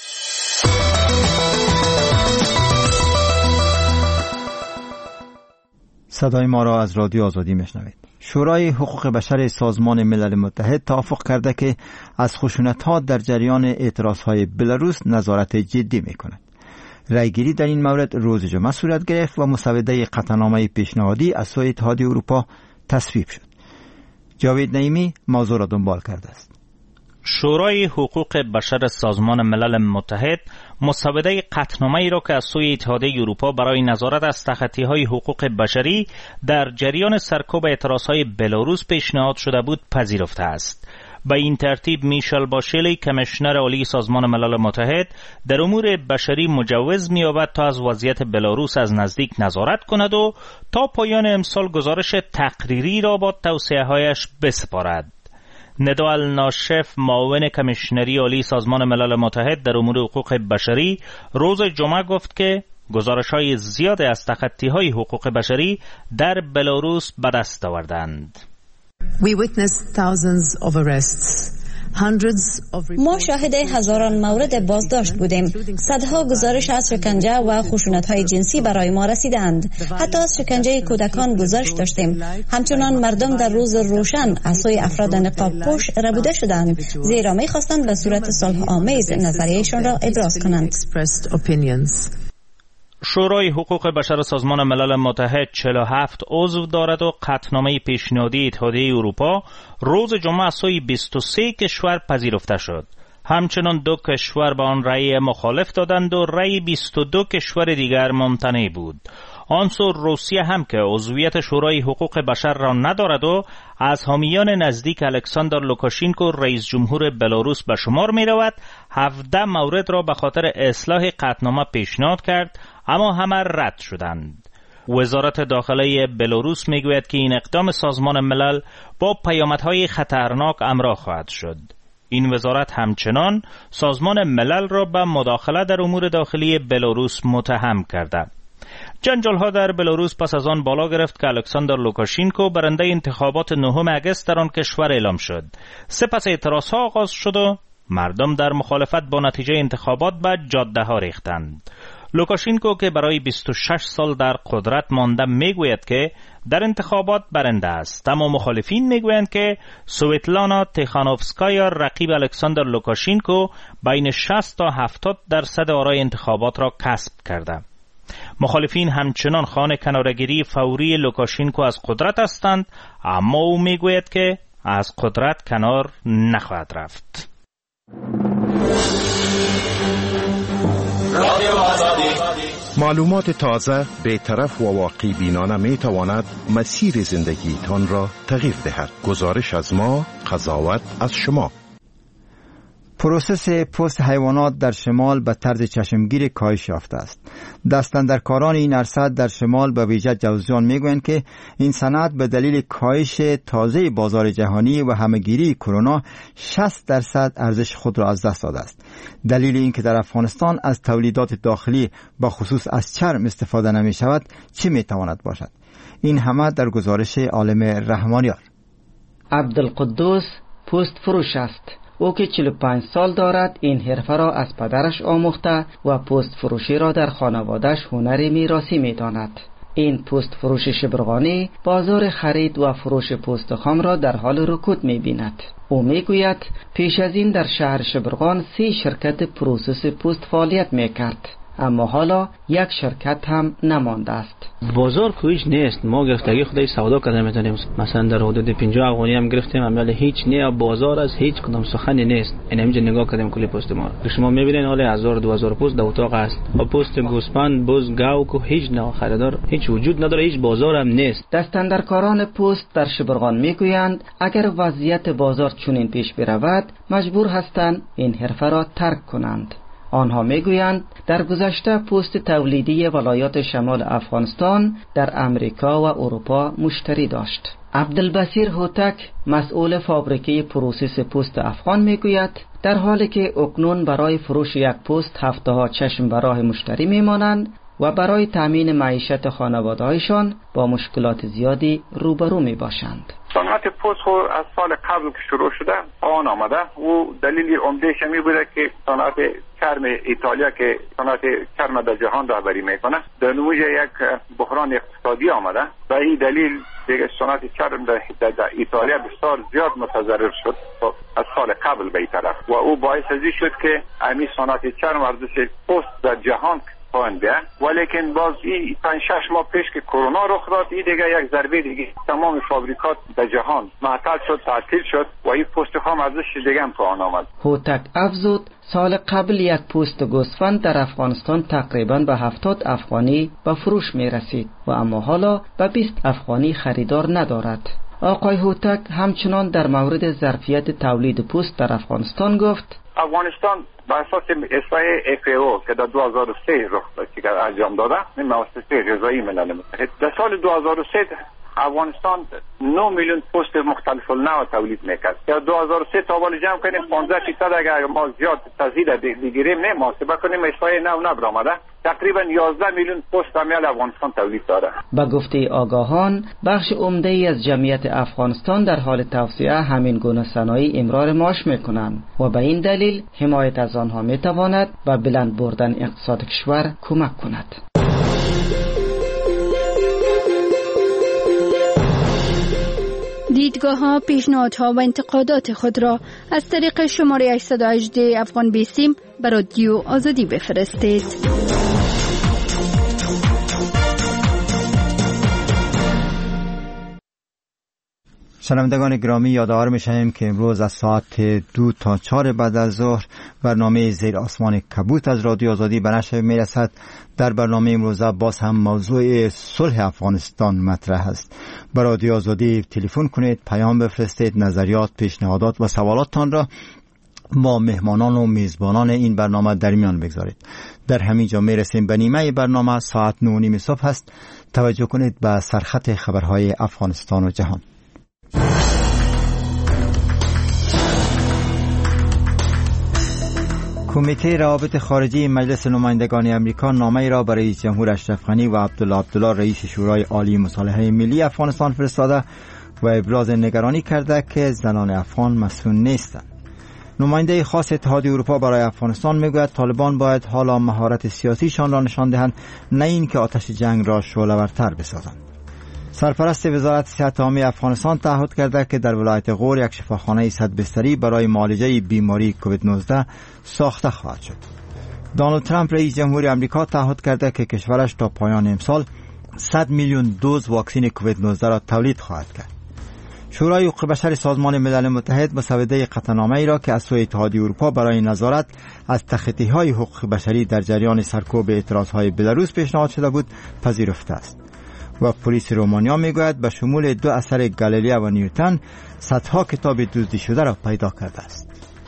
صدای ما را از رادیو آزادی میشنوید. شورای حقوق بشر سازمان ملل متحد توافق کرده که از خشونت‌ها در جریان اعتراضهای بلاروس نظارت جدی می‌کند. رایگیری در این مورد روز جمعه صورت گرفت و مسوده قطعنامه پیشنهادی از سوی اتحادیه اروپا تصویب شد. جاوید نعیمی موضوع را دنبال کرده است. شورای حقوق بشر سازمان ملل متحد مسوده قطعنامه ای را که از سوی اتحادیه اروپا برای نظارت از تخطی‌های حقوق بشری در جریان سرکوب اعتراضهای بلاروس پیشنهاد شده بود پذیرفته است. به این ترتیب میشل باشلی کمیشنر عالی سازمان ملل متحد در امور بشری مجوز می‌یابد تا از وضعیت بلاروس از نزدیک نظارت کند و تا پایان امسال گزارش تقریری را با توصیه‌هایش بسپارد. ندا الناشف معاون کمیشنری عالی سازمان ملل متحد در امور حقوق بشری روز جمعه گفت که گزارش‌های زیاد از تخطی‌های حقوق بشری در بلاروس به دست آوردند. We witnessed thousands of arrests. ما شاهد هزاران مورد بازداشت بودیم. صدها گزارش از شکنجه و خشونت‌های جنسی برای ما رسیدند. حتی از شکنجه کودکان گزارش داشتیم. همچنان مردم در روز روشن از سوی افراد نقاب پوش ربوده شدند، زیرا می‌خواستند به صورت صلح آمیز نظریه‌شان را ابراز کنند. شورای حقوق بشر سازمان ملل متحد چهل و هفت عضو دارد و قطعنامه پیشنهادی اتحادیه اروپا روز جمعه از سوی بیست و سه کشور پذیرفته شد. همچنان دو کشور به آن رأی مخالف دادند و رأی بیست و دو کشور دیگر ممتنع بود. آنسو روسیه هم که عضویت شورای حقوق بشر را ندارد و از حامیان نزدیک الکساندر لوکاشینکو رئیس جمهور بلاروس به شمار می رود، هفده مورد را به خاطر اصلاح قطعنامه پیشنهاد کرد اما همه رد شدند. وزارت داخله بلاروس می گوید که این اقدام سازمان ملل با پیامدهای خطرناک همراه خواهد شد. این وزارت همچنان سازمان ملل را به مداخله در امور داخلی بلاروس متهم کرده. جنجال ها در بلاروس پس از آن بالا گرفت که الکساندر لوکاشینکو برنده انتخابات نهم اگست در آن کشور اعلام شد. سپس اعتراض ها آغاز شد و مردم در مخالفت با نتیجه انتخابات به جاده ها ریختند. لوکاشینکو که برای بیست و شش سال در قدرت مانده میگوید که در انتخابات برنده است، اما مخالفین میگویند که سویتلانا تیخانوفسکایا رقیب الکساندر لوکاشینکو بین شصت تا هفتاد درصد آرای انتخابات را کسب کرده. مخالفین همچنان خانه کنارگیری فوری لوکاشینکو از قدرت هستند، اما او میگوید که از قدرت کنار نخواهد رفت. معلومات تازه، بی‌طرف و واقعی بینانه می تواند مسیر زندگی تان را تغییر دهد. گزارش از ما، قضاوت از شما. پروسس پوست حیوانات در شمال به طرز چشمگیر کاهش یافته است. دستاندرکاران این عرصه در شمال به ویژه جوزجان میگویند که این صنعت به دلیل کاهش تازه بازار جهانی و همهگیری کرونا شصت درصد ارزش خود را از دست داده است. دلیل این که در افغانستان از تولیدات داخلی با خصوص از چرم استفاده نمی شود چی می تواند باشد؟ این همه در گزارش عالم رحمانیار. عبدالقدوس پوست فروش است. او که چهل و پنج سال دارد این حرفه را از پدرش آموخته و پوست فروشی را در خانواده‌اش هنری میراثی می‌داند. این پوست فروش شبرغانی بازار خرید و فروش پوست خام را در حال رکود می‌بیند. او میگوید پیش از این در شهر شبرغان سی شرکت پروسس پوست فعالیت می‌کرد، اما حالا یک شرکت هم نمانده است. بازار کویش نیست. ما گرفتگی خودی سودا کردن میتونیم. مثلا در حدود پنجاه افغانی هم گرفتیم، اما هیچ نه بازار از هیچ کدام سخنی نیست. این اینجا نگاه کردیم کلی پوست ما. شما میبینید حالا هزار دو هزار پوست در اتاق است. و پوست گوسفند، بز، گاو کو هیچ نه خریدار هیچ وجود نداره، هیچ بازار هم نیست. دستاندرکاران پوست در شبرغان میگویند اگر وضعیت بازار چنین پیش برود مجبور هستند این حرفه را ترک کنند. آنها میگویند در گذشته پوست تولیدی ولایات شمال افغانستان در امریکا و اروپا مشتری داشت. عبدالبصیر هوتک مسئول فابریکه پروسس پوست افغان میگوید در حالی که اکنون برای فروش یک پوست هفته ها چشم به راه مشتری میمانند و برای تامین معیشت خانواده‌هایشان با مشکلات زیادی روبرو میباشند. صنعت پوست از سال قبل که شروع شده آن آمده و دلیل عمدهش می بوده که صنعت چرم ایتالیا که صنعت چرم در جهان رهبری میکنه در نموز یک بحران اقتصادی آمده و این دلیل دیگه صنعت چرم در, در ایتالیا بسیار زیاد متضرر شد از سال قبل به این طرف و او باعث ازی شد که امی صنعت چرم ارزش پوست در جهان پاینده، ولیکن باز این پنج شش ماه پیش که کرونا رخ داد این دیگه یک ضربه دیگه تمام فابریکات در جهان معطل شد، تعطیل شد و این پوست خام ارزش دیگه هم پایین آمد. هوتک افزود سال قبل یک پوست گوسفند در افغانستان تقریبا به هفتاد افغانی به فروش می رسید و اما حالا به بیست افغانی خریدار ندارد. آقای هوتک همچنان در مورد ظرفیت تولید پوست در افغانستان گفت افغانستان بر اساس اصلاح اف ای او که در دو هزار و سه رخ داد انجام داده، این مؤسسه غذایی ملل متحد در سال دو هزار و سه افغانستان نه میلیون پوست مختلف النوع تولید میکرد. در دو هزار و سه تا حالا جمع کنیم پانزده درصد اگر ما زیاد تزیید بگیریم نه محاسبه کنیم اصلاح نو نبرآمده تقریبا یازده میلیون پوست امیال افغانستان تولید داره. با گفته آگاهان بخش عمده ای از جمعیت افغانستان در حال توسعه همین گونه صنایع امرار معاش میکنند و به این دلیل حمایت از آنها میتواند و بلند بردن اقتصاد کشور کمک کند. دیدگاه ها، پیشنهاد ها و انتقادات خود را از طریق شماره هشت یک هشت افغان بیسیم به رادیو آزادی بفرستید. شنوندگان گرامی، یادآور می‌شویم که امروز از ساعت دو تا چهار بعد از ظهر برنامه زیر آسمان کبوت از رادیو آزادی به نشر میرسد. در برنامه امروز باز هم موضوع صلح افغانستان مطرح است. به رادیو آزادی تلفن کنید، پیام بفرستید، نظریات، پیشنهادات و سوالاتتان را ما مهمانان و میزبانان این برنامه در میان بگذارید. در همین جا میرسیم به نیمه برنامه. ساعت نه و نیم صبح است. توجه کنید به سرخط خبرهای افغانستان و جهان. کمیته روابط خارجی مجلس نمایندگان امریکا نامه‌ای را برای رئیس جمهور اشرف غنی و عبدالله عبدالله رئیس شورای عالی مصالحه ملی افغانستان فرستاده و ابراز نگرانی کرده که زنان افغان مسئول نیستند. نماینده خاص اتحادیه اروپا برای افغانستان میگوید طالبان باید حالا مهارت سیاسیشان را نشان دهند، نه اینکه آتش جنگ را شعله‌ورتر بسازند. سرپرست وزارت صحت عامه افغانستان تعهد کرده که در ولایت غور یک شفاخانه صد بستری برای معالجه بیماری کووید نوزده ساخته خواهد شد. دونالد ترامپ رئیس جمهور آمریکا تعهد کرده که کشورش تا پایان امسال صد میلیون دوز واکسن کووید نوزده را تولید خواهد کرد. شورای حقوق بشر سازمان ملل متحد مسوده قطعنامه‌ای را که از سوی اتحادیه اروپا برای نظارت از تخطی‌های حقوق بشری در جریان سرکوب اعتراضهای بلاروس پیشنهاد شده بود پذیرفته است. و پلیس رومانیا میگوید به شمول دو اثر گالیله و نیوتن صدها کتاب دزدی شده را پیدا کرده است.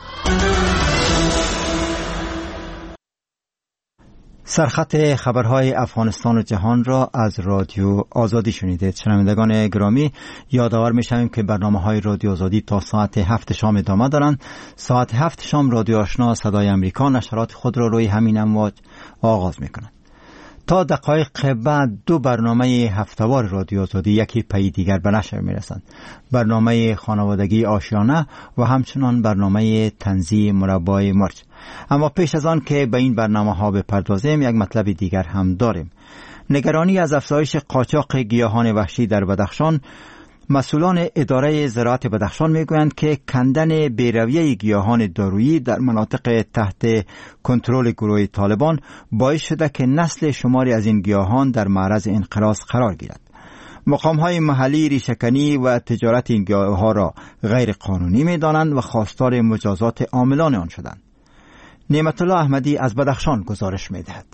سرخط خبرهای افغانستان و جهان را از رادیو آزادی شنیدید. شنوندگان گرامی، یادآور می‌شویم که برنامه‌های رادیو آزادی تا ساعت هفت شام ادامه دارند. ساعت هفت شام رادیو آشنا صدای امریکا نشرات خود را روی همین امواج آغاز می‌کند. تا دقایق بعد دو برنامه هفته‌وار رادیو آزادی یکی پی دیگر به نشر می‌رسند. برنامه خانوادگی آشیانه و همچنان برنامه طنزی مربای مرچ. اما پیش از آن که به این برنامه‌ها بپردازیم، یک مطلب دیگر هم داریم. نگرانی از افزایش قاچاق گیاهان وحشی در بدخشان. مسئولان اداره زراعت بدخشان میگویند که کندن بیرویه گیاهان دارویی در مناطق تحت کنترل گروه طالبان باعث شده که نسل شماری از این گیاهان در معرض انقراض قرار گیرد. مقام‌های محلی ریشه‌کنی و تجارت این گیاه‌ها را غیر قانونی می‌دانند و خواستار مجازات عاملان آن شدند. نعمت الله احمدی از بدخشان گزارش می‌دهد.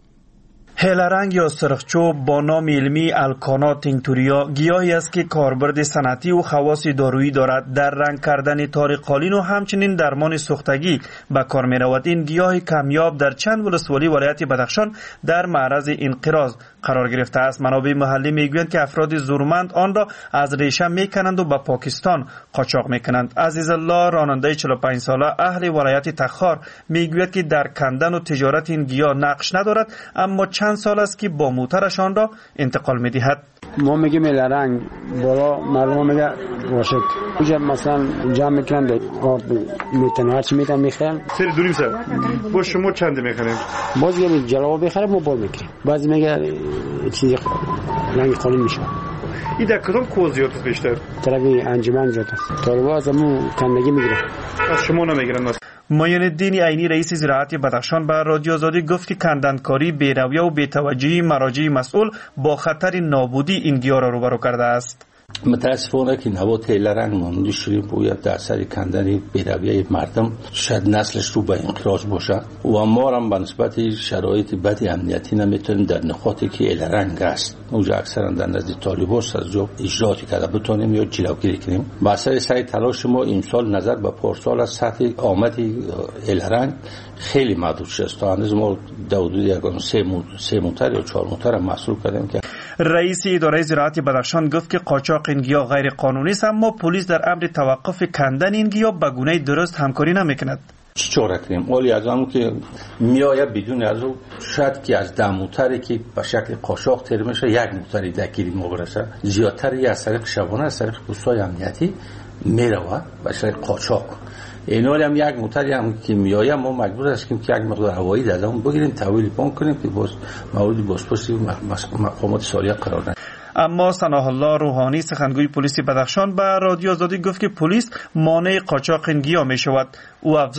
هیلرنگ یا سرخچوب با نام علمی الکانا تینکتوریا گیاهی است که کاربرد صنعتی و خواص دارویی دارد. در رنگ کردن تار قالین و همچنین درمان سوختگی به کار می رود. این گیاه کمیاب در چند ولسوالی ولایت بدخشان در معرض انقراض قرار گرفته است. منابع محلی میگویند که افراد زورمند آن را از ریشه میکنند و به پاکستان قاچاق میکنند. عزیز الله راننده چهل و پنج ساله اهل ولایت تخار میگوید که در کندن و تجارت این گیاه نقش ندارد، اما چند سال است که با موترشان را انتقال میدهد. ما میگیم لرنگ بالا مردم میگه واشک اونجا مثلا جمع میکنند کارت میتن هرچی میتن میخرن سری دونیم سر با شما چند میخرن؟ باز یه جلوه بخره ما بال میکنیم. بعضی میگه چیزی رنگ قالین میشه. این در کدام کوز زیاد است بیشتر؟ طرفی انجمن زیاد است. طالبا از همون کندگی میگیره. از شما نمیگیرن؟ معین الدین عینی رئیس زراعت بدخشان به رادیو آزادی گفت که کندنکاری بی‌رویه و بی‌توجهی مراجع مسئول با خطر نابودی این گیاه را روبرو کرده است. متاسفانه که نبات هیلرنگ مانده شدیم باید در اثر کندن بی‌رویه مردم شاید نسلش رو به انقراض باشه و ما هم به نسبت شرایط بد امنیتی نمیتونیم در نقاطی که هیلرنگ است اونجا اکثرا در نزد طالباست از جو اجراتی کرده بتونیم یا جلوگیری کنیم. با اثر سعی تلاش ما امسال نظر به پارسال از سطح آمد هیلرنگ خیلی محدود شد. تا هنوز ما حدود یکم سه مو سه موتر یا چهار موتر محصول کردیم. که رئیس اداره زراعت بدخشان گفت که قاچاق این گیاه غیر قانونی است، اما پلیس در امر توقف کندن این گیاه به گونه درست همکاری نمیکند. چی چاره کنیم؟ اولی از همون که میآید بدون از او شاید که از ده موتری که به شکل قاچاق تر میشه یک موتری دگیری ما برسه، زیادتر یا از طریق شبانه از طریق پست‌های امنیتی میروه به شکل قاچاق. این حال هم یک موتری هم که میآید ما مجبور هستیم که یک مقدار هوایی در اون بگیریم تحویل پون کنیم که باز مورد بازپرسی مقامات سالیه قرار نگیرد. اما ثناء الله روحانی سخنگوی پلیس بدخشان به رادیو آزادی گفت که پلیس مانع قاچاق این گیاه می شود. او افزود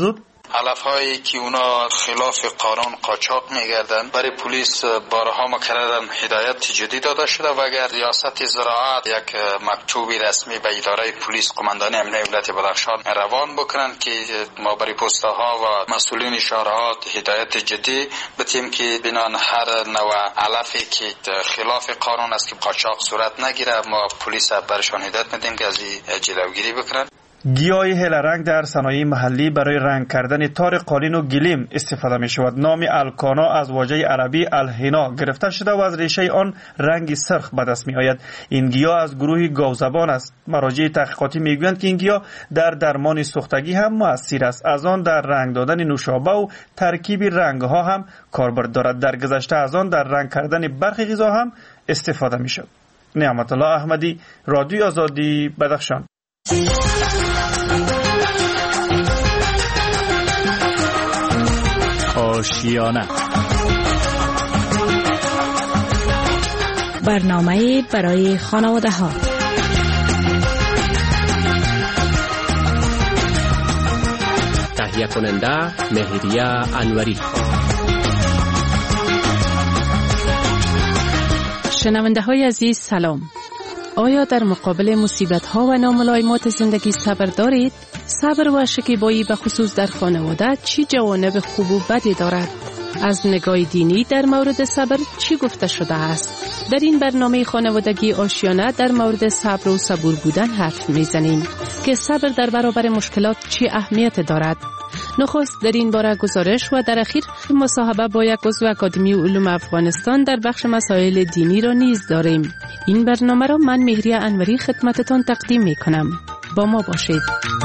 علف هایی که اونا خلاف قانون قاچاق میگردن برای پلیس بارها مکررن هدایت جدی داده شده و اگر ریاست زراعت یک مکتوبی رسمی به اداره پلیس قماندانی امنیت ولایت بدخشان روان بکنن که ما برای پست‌ها و مسئولین شهرها هدایت جدی بتیم که بنان هر نوع علفی که خلاف قانون است که قاچاق صورت نگیره ما پلیس برشان هدایت میدیم که از این جلوگیری بکنن. گیاه هل رنگ در صنایع محلی برای رنگ کردن تار قالین و گلیم استفاده می شود. نام الکانا از واژه عربی الحنا گرفته شده و از ریشه آن رنگ سرخ به دست می آید. این گیاه از گروه گاوزبان است. مراجع تحقیقاتی می گویند که این گیاه در درمان سوختگی هم مؤثر است. از آن در رنگ دادن نوشابه و ترکیب رنگ ها هم کاربرد دارد. در گذشته از آن در رنگ کردن برخی غذا هم استفاده می شد. نعمت الله احمدی، رادیو آزادی، بدخشان. آشیانه برنامه برای خانواده ها. تهیه کننده مهریه انوری. شنونده های عزیز سلام. آیا در مقابل مصیبت ها و ناملایمات زندگی صبر دارید؟ صبر و شکیبایی به خصوص در خانواده چی جوانب خوب و بدی دارد؟ از نگاه دینی در مورد صبر چی گفته شده است؟ در این برنامه خانوادگی آشیانه در مورد صبر و صبور بودن حرف میزنیم که صبر در برابر مشکلات چی اهمیت دارد. نخست در این باره گزارش و در اخیر مصاحبه با یک عضو اکادمی علوم افغانستان در بخش مسائل دینی را نیز داریم. این برنامه را من مهریه انوری خدمتتان تقدیم می کنم. با ما باشید.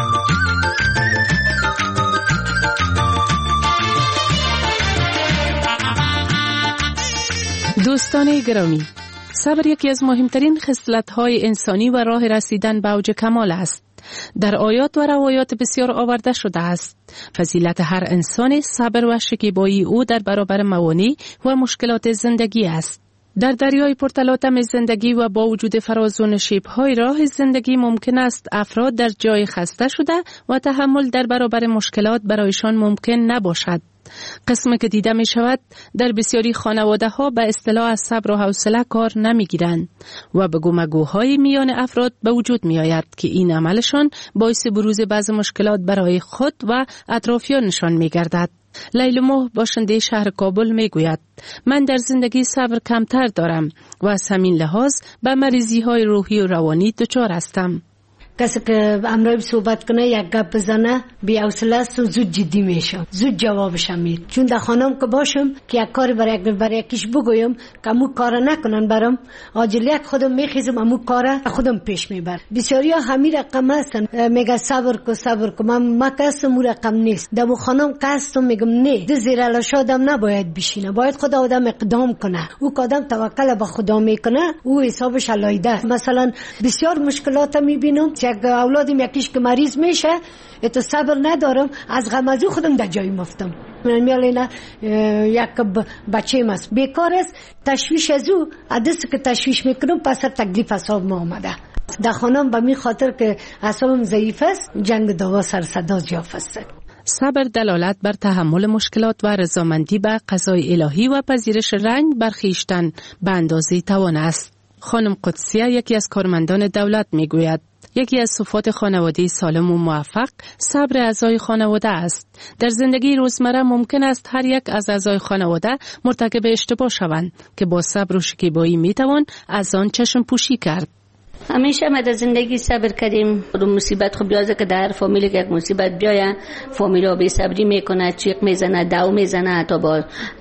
دوستان گرامی، صبر یکی از مهمترین خصلت‌های انسانی و راه رسیدن به اوج کمال است. در آیات و روایات بسیار آورده شده است. فضیلت هر انسان صبر و شکیبایی او در برابر موانع و مشکلات زندگی است. در دریای پرتلاطم زندگی و با وجود فراز و نشیب‌های راه زندگی ممکن است افراد در جای خسته شده و تحمل در برابر مشکلات برایشان ممکن نباشد. قسمی که دیده می شود در بسیاری خانواده ها به اصطلاح از صبر و حوصله کار نمی گیرند و به گمگوهای میان افراد به وجود می آید که این عملشان باعث بروز بعض مشکلات برای خود و اطرافیانشان می گردد. لیل ماه باشنده شهر کابل می گوید من در زندگی صبر کمتر دارم و از همین لحاظ به مریضی های روحی و روانی دچار هستم. کسی که امروز صحبت کنه یک گپ بزنه بی حوصله است و زود جدی میشم، زود جوابش میدم. چون در خانم که باشم که یک کاری برای یک برای یکیش بگویم که امو کار نکنن برام عاجلیت خودم میخیزم امو کار خودم پیش میبر. بسیاری ها همین رقم هستن میگه صبر کو صبر کو، من ما کسم مو رقم نیست. در خانم کسم میگم نه، زیر لاش آدم نباید بشینه، باید خود آدم اقدام کنه. او که آدم توکل به خدا میکنه او حسابش علایده است. مثلا بسیار مشکلات میبینم یک اولادم یکیش که مریض میشه اتو صبر ندارم از غم از خودم در جای مفتم. من میالینا یک بچه ماست بیکار است، تشویش از او عدس که تشویش میکنم پس تکلیف حساب ما آمده. در خانم به می خاطر که حسابم ضعیف است جنگ دوا سر صدا جاف است. صبر دلالت بر تحمل مشکلات و رضامندی به قضای الهی و پذیرش رنج بر خویشتن به اندازه توان است. خانم قدسیه یکی از کارمندان دولت میگوید یکی از صفات خانواده سالم و موفق صبر اعضای خانواده است. در زندگی روزمره ممکن است هر یک از اعضای خانواده مرتکب اشتباه شوند که با صبر و شکیبایی میتوان از آن چشم پوشی کرد. همیشه ما در زندگی صبر کردیم. رو مصیبت خب بیازه که در فامیل که یک مصیبت بیاید فامیلا بی صبری میکنه، چیق میزنه، داو میزنه، تا با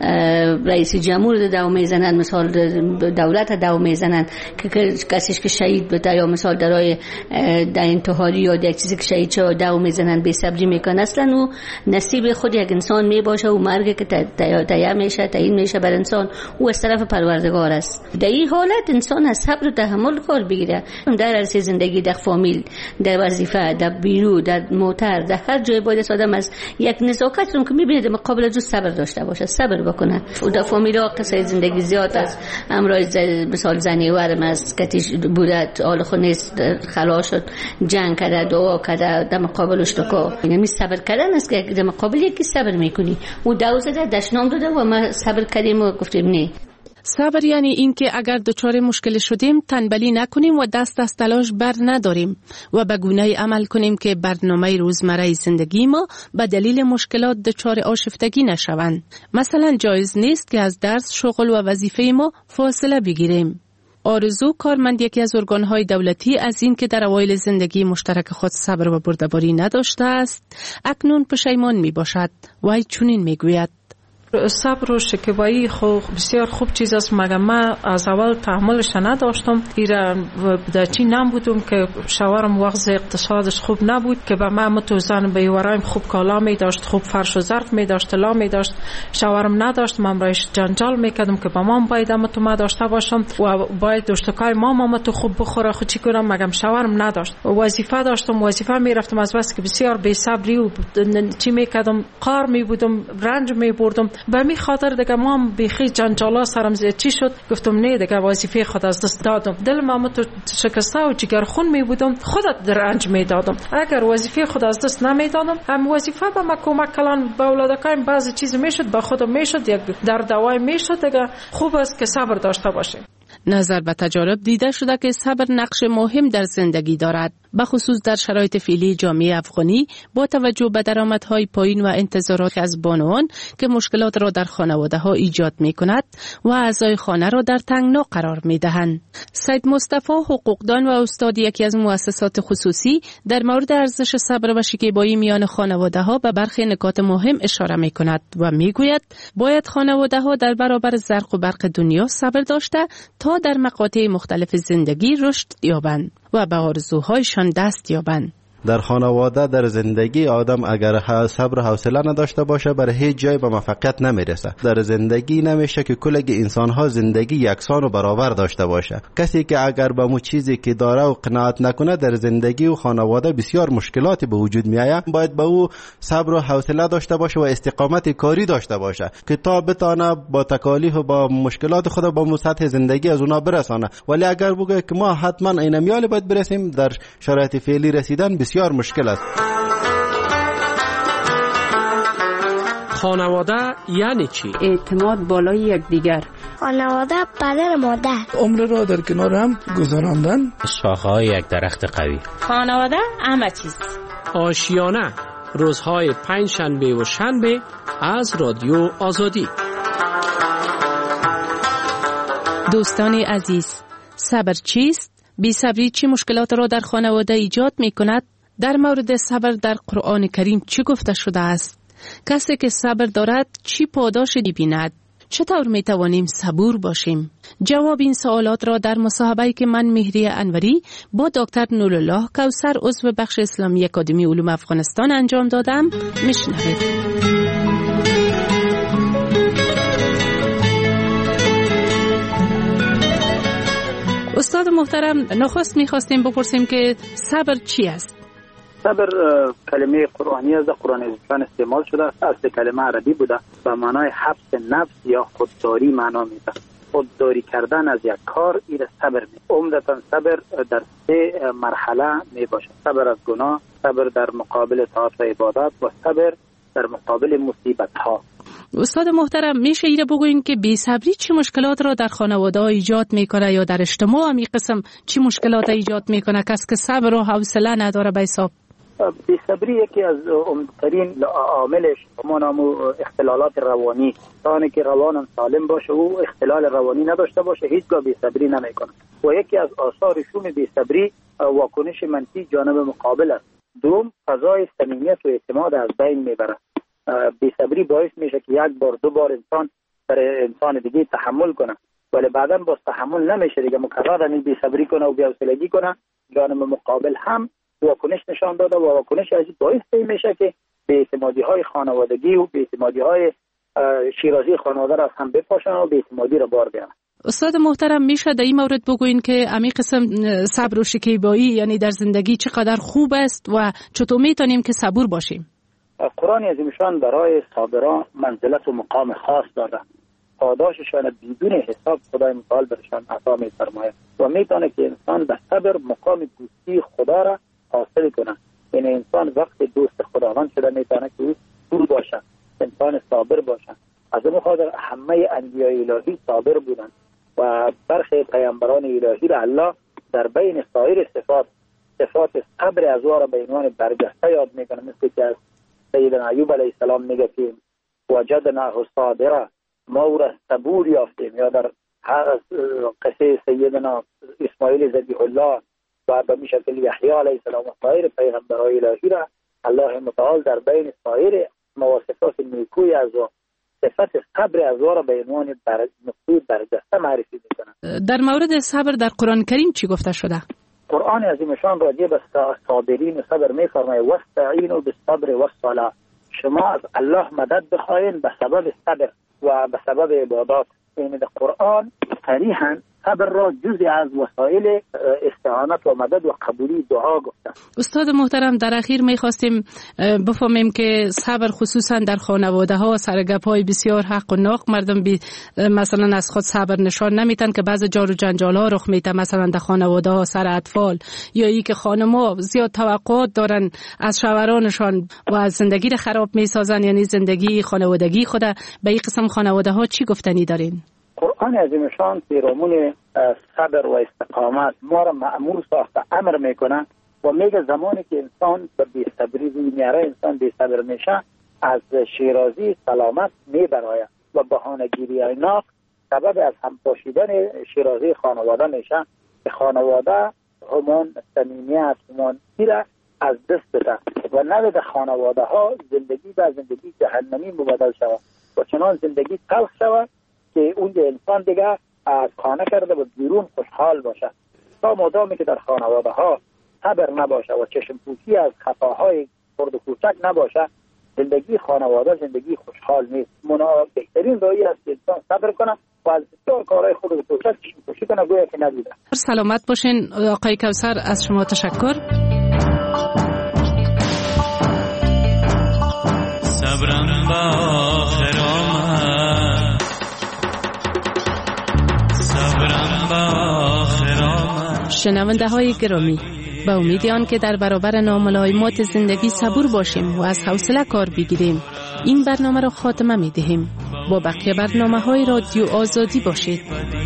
رئیس جمهور داو میزنن، مثال دولت داو میزنن که کسیش که شهید بده یا مثال درای در انتحاری یا در چیزی که شهید شد داو میزنن، بی صبری میکنه. اصلا او نصیب خود یک انسان میباشه و مرگ که تیا میشه تعیین میشه بر انسان او از طرف پروردگار است. در این حالت انسان از صبر و تحمل کار بگیره. در عرصه زندگی، در فامیل، در وظیفه، در بیرو، در موتر، در هر جای باید آدم از یک نزاکت رو که میبینه مقابل از صبر داشته باشه، صبر بکنه. و در فامیل ها قصه زندگی زیاد است. امروز مثال زنی ورم از کتیش بوده حال خود نیست، خلاص شد، جنگ کرده، دعا کرده، در مقابلش تکا. یعنی صبر کردن است که در مقابل یکی صبر میکنی. و دوزه ده دشنام داده و ما صبر کردیم و گفتیم نه. صبر یعنی این که اگر دچار مشکل شدیم تنبلی نکنیم و دست از تلاش بر نداریم و به گونه‌ای عمل کنیم که برنامه روزمره زندگی ما به دلیل مشکلات دچار آشفتگی نشوند. مثلا جایز نیست که از درس، شغل و وظیفه ما فاصله بگیریم. آرزو کارمند یکی از ارگان‌های دولتی از این که در اوایل زندگی مشترک خود صبر و بردباری نداشته است اکنون پشیمان می باشد. وی چنین می گوید: صبر و شکیبایی خو بسیار خوب چیز است، مگر من از اول تحملش نداشتم. ایرا در چی نبودم که شوهرم وضع اقتصادش خوب نبود که به من متوزن به ورایم خوب کالا می داشت، خوب فرش و ظرف می داشت، طلا می داشت. شوهرم نداشت، من برایش جنجال میکردم که با مام باید متو ما داشته باشم و باید دشتکای مام متو خوب بخوره. خود چی کنم مگم شوهرم نداشت. وظیفه داشتم، وظیفه میرفتم از بس که بسیار بی صبری و چی میکردم، قار می بودم، رنج می بردم. به می خاطر دیگه ما بیخی جنجالا سرم زیاد چی شد، گفتم نه دیگه وظیفه خود از دست دادم. دل ما تو شکسته و جگر خون می بودم، خودت در رنج می دادم. اگر وظیفه خود از دست نمی دادم، هم وظیفه به ما کمک کلان به اولادکایم بعضی چیز می شد، به خودم می شد، یک در دوای می شد. دیگه خوب است که صبر داشته باشیم. نظر به تجارب دیده شده که صبر نقش مهم در زندگی دارد، به خصوص در شرایط فعلی جامعه افغانی با توجه به درآمدهای پایین و انتظارات از بانوان که مشکلات را در خانواده ها ایجاد می کند و اعضای خانه را در تنگنا قرار می دهند. سید مصطفی حقوقدان و استاد یکی از مؤسسات خصوصی در مورد ارزش صبر و شکیبایی میان خانواده ها به برخی نکات مهم اشاره می کند و می گوید باید خانواده ها در برابر زرق و برق دنیا صبر داشته تا در مقاطع مختلف زندگی رشد یابند و به آرزوهایشان دست یابند. در خانواده در زندگی آدم اگر صبر و حوصله نداشته باشه بر هیچ جای به موفقیت نمیرسه. در زندگی نمیشه که کلگی انسان ها زندگی یکسان و برابر داشته باشه. کسی که اگر به مو چیزی که داره و قناعت نکنه در زندگی و خانواده بسیار مشکلاتی به وجود میآید. باید به او صبر و حوصله داشته باشه و استقامت کاری داشته باشه که تا بتونه با تکالیف و با مشکلات خود با مو سطح زندگی از اونا برسانه. ولی اگر بگه که ما حتما اینمیال باید برسیم، در شرایط فعلی رسیدن بسیار مشکل است. خانواده یعنی چی؟ اعتماد بالای یکدیگر. خانواده پدر مادر. عمر را در کنار هم گذراندن. شاخه‌های یک درخت قوی. خانواده همه چیز. آشیانه روزهای پنج شنبه و شنبه از رادیو آزادی. دوستان عزیز، صبر چیست؟ بی صبری چه مشکلات را در خانواده ایجاد می کند؟ در مورد صبر در قرآن کریم چی گفته شده است؟ کسی که صبر دارد چی پاداش می‌بیند؟ چطور می توانیم صبور باشیم؟ جواب این سوالات را در مصاحبه‌ای که من مهری انوری با دکتر نورالله کوثر عضو بخش اسلامی اکادمی علوم افغانستان انجام دادم میشنوید. استاد محترم، نخست میخواستیم بپرسیم که صبر چی است؟ صبر کلمه قرآنی از قرآن عزیزان استعمال شده است. اصل کلمه عربی بوده و معنای حبس نفس یا خودداری معنا میده. خودداری کردن از یک کار این صبر می. عمدتاً صبر در سه مرحله می باشد. صبر از گناه، صبر در مقابل طاعت و عبادت و صبر در مقابل مصیبت ها. استاد محترم، میشه ایره بگوین که بی‌صبری چه مشکلات را در خانواده ها ایجاد میکنه یا در اجتماع هم این قسم چه مشکلات ایجاد میکنه کسی که صبر و حوصله نداره به حساب؟ بی‌صبری یکی از عمدترین عاملش همون اختلالات روانی. تا که روان سالم باشه و اختلال روانی نداشته باشه هیچگاه بی‌صبری نمیکنه. و یکی از آثار شوم بی‌صبری واکنش منفی جانب مقابل است. دوم، فضای صمیمیت و اعتماد از بین میبره. بی‌صبری باعث میشه که یک بار دو بار انسان برای انسان دیگه تحمل کنه، ولی بعداً باز تحمل نمیشه دیگه، مکرر این بی‌صبری کنه و بی‌حوصلگی کنه، جانب مقابل هم واکنش نشان داده و واکنش از باعث میشه که بی‌اعتمادی‌های خانوادگی و بی‌اعتمادی‌های شیرازی خانواده را هم بپاشن و بی‌اعتمادی را بار بیارن. استاد محترم، میشه در این مورد بگوین که امی قسم صبر و شکیبایی یعنی در زندگی چقدر خوب است و چطور میتونیم که صبور باشیم؟ قرآن عظیمشان برای صابران منزلت و مقام خاص داره. پاداششان بدون حساب خدای متعال برشان عطا می‌فرماید و میتونه که انسان به صبر مقام دوستی خدا را حاصل کنه. یعنی انسان وقت دوست خداوند شده میتونه که او صبور باشه، انسان صابر باشه. از اون خاطر همه انبیاء الهی صابر بودند و برخی پیامبران الهی را الله در بین سایر صفات صفات صبر از او را به عنوان برجسته یاد میکنه، مثل که از سیدنا ایوب علیه السلام میگه که وجدناه صابرا، ما او را صبور یافتیم. یا در قصه سیدنا اسماعیل ذبیح الله و به این شکل یحیی علیه السلام و سایر پیغمبران الهی را الله متعال در بین سایر مواصفات نیکوی از او صفت صبر از او را به عنوان نقطه برجسته معرفی میکنه. در مورد صبر در قرآن کریم چی گفته شده؟ قرآن عظیمشان راجع به صابرین و صبر میفرماید واستعینوا بالصبر والصلاة، شما از الله مدد بخواین به سبب صبر و به سبب عبادات. یعنی در قرآن صریحاً صبر را جزئی از وسایل استعانت و مدد و قبولی دعا گفته. استاد محترم، در اخیر میخواستیم بفهمیم که صبر خصوصا در خانواده ها سرگپ های بسیار حق و ناق مردم بی مثلا از خود صبر نشان نمیتن که بعض جار و جنجال ها رخ میده، مثلا در خانواده ها سر اطفال، یا ای که خانم‌ها زیاد توقعات دارن از شوهرانشان و از زندگی را خراب میسازن، یعنی زندگی خانوادگی خود. به این قسم خانواده ها چی گفتنی دارین؟ قرآن عظیمشان پیرامون صبر و استقامت ما را مأمور ساخته، امر میکنه و میگه زمانی که انسان به بی‌صبری روی میاره، انسان بی‌صبر میشه، از شیرازی سلامت میبراید و بهانه‌گیری ناک سبب از همپاشیدن شیرازی خانواده میشه که خانواده همان صمیمیت همان میره از دست بده و نباید خانواده ها زندگی به زندگی جهنمی مبادل شود و چنان زندگی تلخ شود که اونجا انسان دیگه از خانه کرده و بیرون خوشحال باشه. تا مادامی که در خانواده ها صبر نباشه و چشم پوشی از خطاهای خرد و کوچک نباشه، زندگی خانواده زندگی خوشحال نیست. منا بهترین راهی است که انسان صبر کنه و از بسیار کارهای خرد و کوچک چشم پوشی کنه گویا که ندیده. سلامت باشین آقای کوثر، از شما تشکر. صبرم با آخرام، صبرم با آخرام. شنونده های گرامی، با امید آن که در برابر ناملایمات زندگی صبور باشیم و از حوصله کار بگیریم، این برنامه را خاتمه می دهیم. با بقیه برنامه های رادیو آزادی باشید.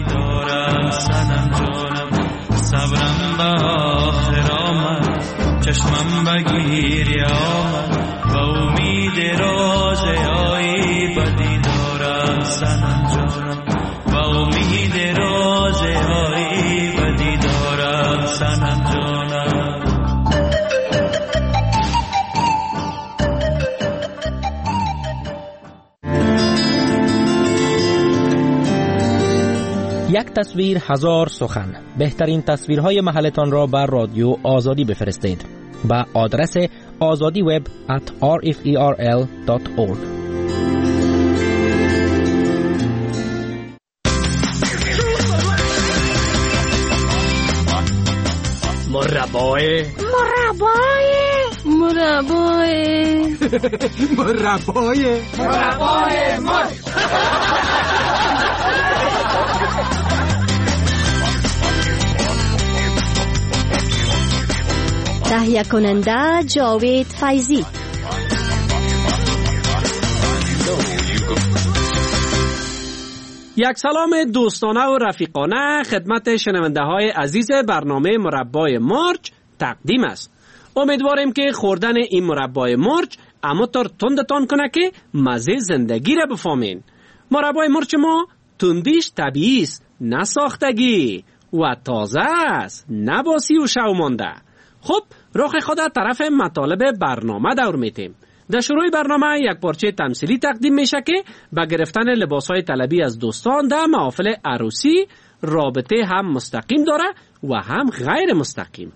صبرم با آخرام، چشمم بگیر آمد و امید روز آیی بدی دارم سنم جانم، و امید روز آیی بدی دارم سنم جانم. یک تصویر هزار سخن. بهترین تصویرهای محلتان را بر رادیو آزادی بفرستید با آدرس آزادی وب ات آر اف ای آر ال دات اورگ. مربای مربای مربای مربای مربای مر تهیه کننده جاوید فیضی. یک سلام دوستانه و رفیقانه خدمت شنونده های عزیز برنامه مربای مرچ تقدیم است. امیدواریم که خوردن این مربای مرچ اما تر تندتان کنه که مزه زندگی را بفهمین. مربای مرچ ما تندیش طبیعی است، نه ساختگی، و تازه است، نه باسی و شومانده. خب رخ خود طرف مطالب برنامه دور میتیم. در شروع برنامه یک پارچه تمثیلی تقدیم میشه که با گرفتن لباسهای طلبی از دوستان در محافل عروسی رابطه هم مستقیم داره و هم غیر مستقیم.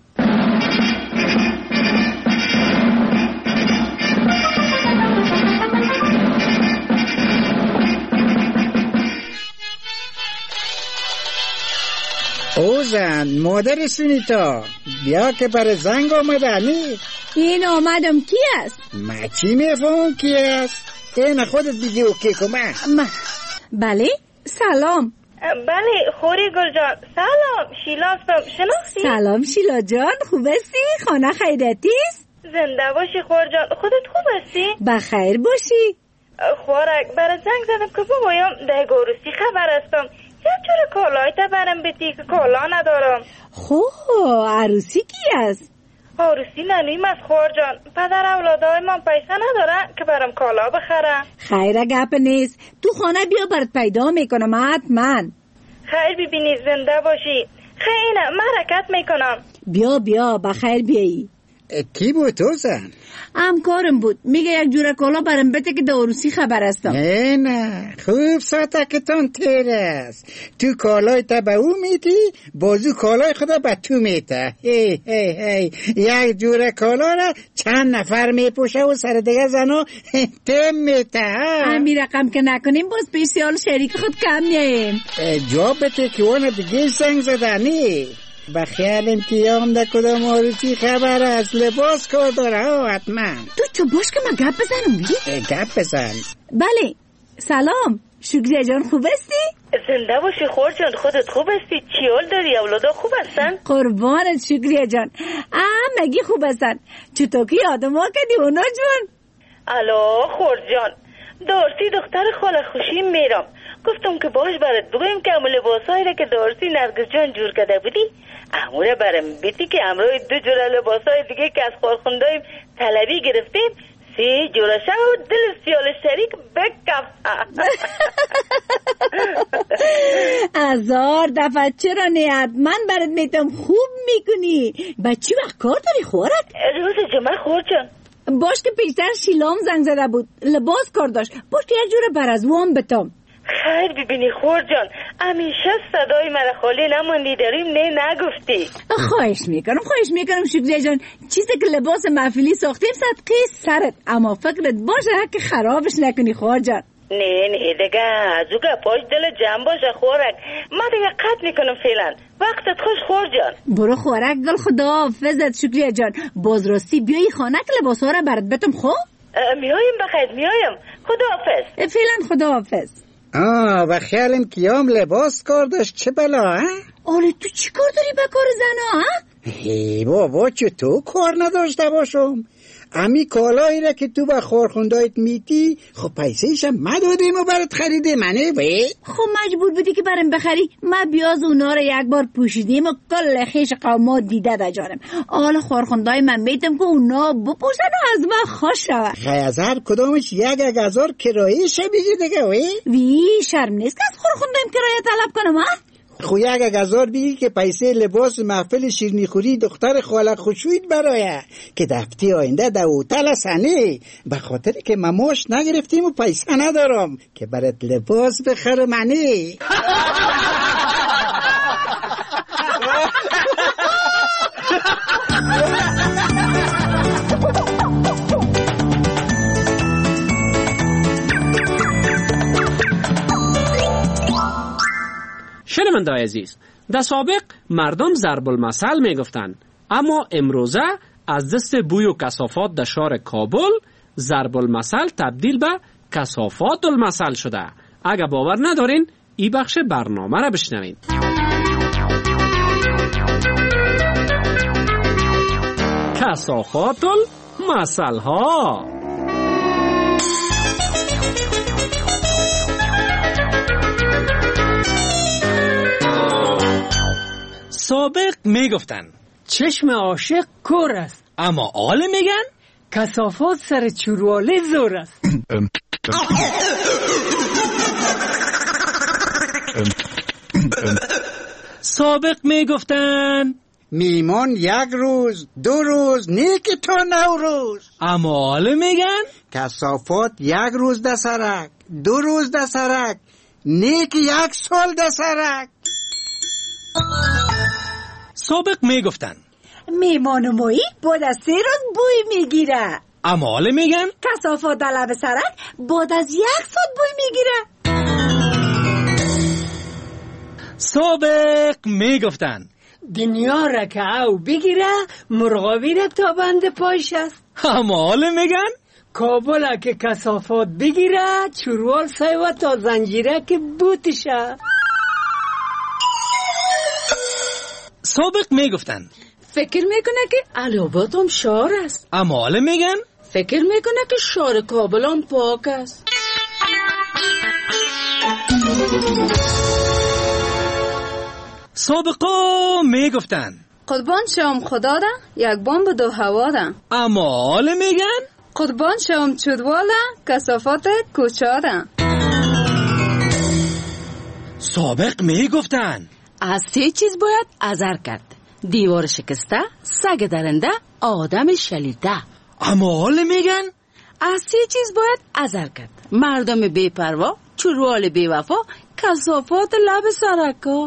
او زن مادر سونیتا بیا که برای زنگ آمده نی. این آمدم کی است؟ ما چی میفهم کی است؟ این خودت دیگه اوکی کمه. ما بله سلام. بله خوری گل جان. سلام شیلا هستم. شناختی؟ سلام شیلا جان خوب هستی؟ خانه خیرتی است؟ زنده باشی خور جان. خودت خوب هستی؟ بخیر باشی. خورک برای زنگ زدم که بگویم ده گروسی خبر هستم. یک جور کالای تا برم بیتی که کالا ندارم. خواه عروسی کی است؟ عروسی ننویم از خور جان. پدر اولادای من پیسه ندارن که برم کالا بخرم. خیره گپ نیست. تو خانه بیا برات پیدا میکنم حتما. خیر ببینی زنده باشی. خیلی حرکت میکنم. بیا بیا بخیر بیایی. کی بود تو زن؟ همکارم بود میگه یک جوره کالا برم بده که داروسی خبر هستم. نه نه خوب ساتکتان تیر است. تو کالای تا به او میتی بازو کالای خدا به تو میته. هی هی هی یک جوره کالا را چند نفر میپوشه و سر دیگه زنو تم میته. همین رقم که نکنیم باز پیسیال شریک خود کم نیم. جواب بده که اون دیگه زنگ زدنی. بخیالم که یام ده کدام عروسی خبر است. لباس کار داره ها حتما. تو چو باش که من گپ بزنم بی؟ گپ بزن. بله سلام شکریه جان خوب هستی؟ زنده باشی خور جان. خودت خوب هستی؟ چیال داری؟ اولادا خوب هستن؟ قربانت شکریه جان. آه مگی خوب هستن. چطور که یادم ها کدی اونا جون؟ الو خور جان دارسی دختر خاله خوشی میرم. گفتم که باش برات بگویم که امو لباسایی را که دارسی نرگس جان جور کرده بودی اموره برم بیتی که امروی دو جوره لباسای دیگه که از خورخوندایم طلبی گرفتیم سی جوره شو و دل سیال شریک بکف. هزار دفعه چرا نیت من برات میتم خوب میکنی. بچی وقت کار داری خورک؟ روز جمعه خور جان. باش که پیشتر شیلام زنگ زده بود لباس کار داشت باش که یک جوره بر از وام بتم. خیر ببینی خور جان همیشه صدای مرا خالی نموندی داریم نه نگفتی. خواهش میکنم خواهش میکنم شکریه جان. چیزی که لباس محفلی ساختیم صدقه سرت اما فکرت باشه که خرابش نکنی خور جان. نه نه دیگه ازو گپاش دل جمع باشه خورک. ما دیگه قطع میکنم فعلا. وقتت خوش خور جان. برو خورک گل خدا حافظت شکریه جان. باز راستی بیایی خانه که لباس ها را برات بتم خوب؟ میایم بخیر میایم. خدا حافظ. فعلا خدا حافظ. آه و خیالم کیام لباس کار داشت چه بلا ها؟ آله تو چی کار داری با کار زنا ها؟ هی بابا چه تو کار نداشته باشم. امی کالایی را که تو با خورخوندایت میتی خب پیسهشم ما دادیم و برات خریده منه بی؟ خب مجبور بودی که برم بخری. ما بیاز اونا را یک بار پوشیدیم و کل خیش قومات دیده دا جانم. آل خورخوندای من میتم که اونا بپوشن و از من خوش شود. خیز هر کدامش یک یک هزار کرایه شه بگی دیگه وی؟ وی شرم نیست که از خورخوندایم کرایه طلب کنم ها؟ خو یک یک هزار بگی که پیسه لباس محفل شیرنی خوری دختر خاله خوشوید برایه که دفتی آینده در اوتل سنی به خاطر که مماش نگرفتیم و پیسه ندارم که برات لباس بخرم منی. شنونده‌های عزیز در سابق مردم ضرب المثل میگفتند اما امروزه از دست بوی و کثافات در شهر کابل ضرب المثل تبدیل به کثافات المثل شده. اگر باور ندارین این بخش برنامه را بشنوید. کثافات المثل ها. سابق میگفتن چشم عاشق کور است اما آله میگن کثافات سر چورواله زور است. سابق میگفتن میمون یک روز دو روز نیک تا نو روز اما آله میگن کثافات یک روز ده سرک دو روز ده سرک نیک یک سال ده سرک. سابق میگفتن میمان و مویی بعد از سه روز بوی میگیره اما حالا میگن کثافات لب سرک بعد از یک ساعت بوی میگیره. سابق میگفتن دنیا را که او بگیره مرغابی را تا بند پایش است. اما حالا میگن کابل که کثافات بگیره چروال سایوه تا زنجیره که بوتشه. سابق میگفتن فکر میکنه که علابات هم شار است. اما حالا میگن فکر میکنه که شار کابل هم پاک است. سابقا میگفتن قربان شوم خدا ده یک بمب دو هوا ده. اما حالا میگن قربان شوم چودواله کثافات کوچه ده. سابق میگفتن از سه چیز باید حذر کرد: دیوار شکسته، سگ درنده، آدم شلیته. اما حالا میگن از سه چیز باید حذر کرد: مردم بی‌پروا، چروال بی‌وفا، کثافات لب سرکا.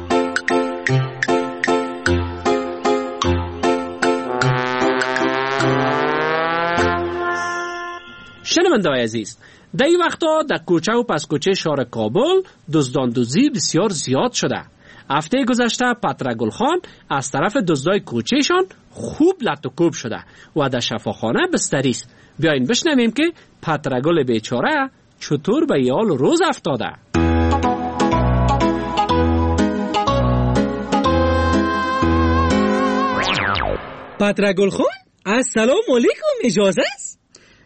شنونده‌های عزیز، در این وقتا در کوچه و پس کوچه شهر کابل دزداندوزی بسیار زیاد شده. هفته گذشته پترگل خان از طرف دزدای کوچهشان خوب لط و کوب شده و در شفاخانه بستری است. بیاین بشنویم که پترگل بیچاره چطور به یال روز افتاده. پترگل خان، السلام علیکم، اجازه است؟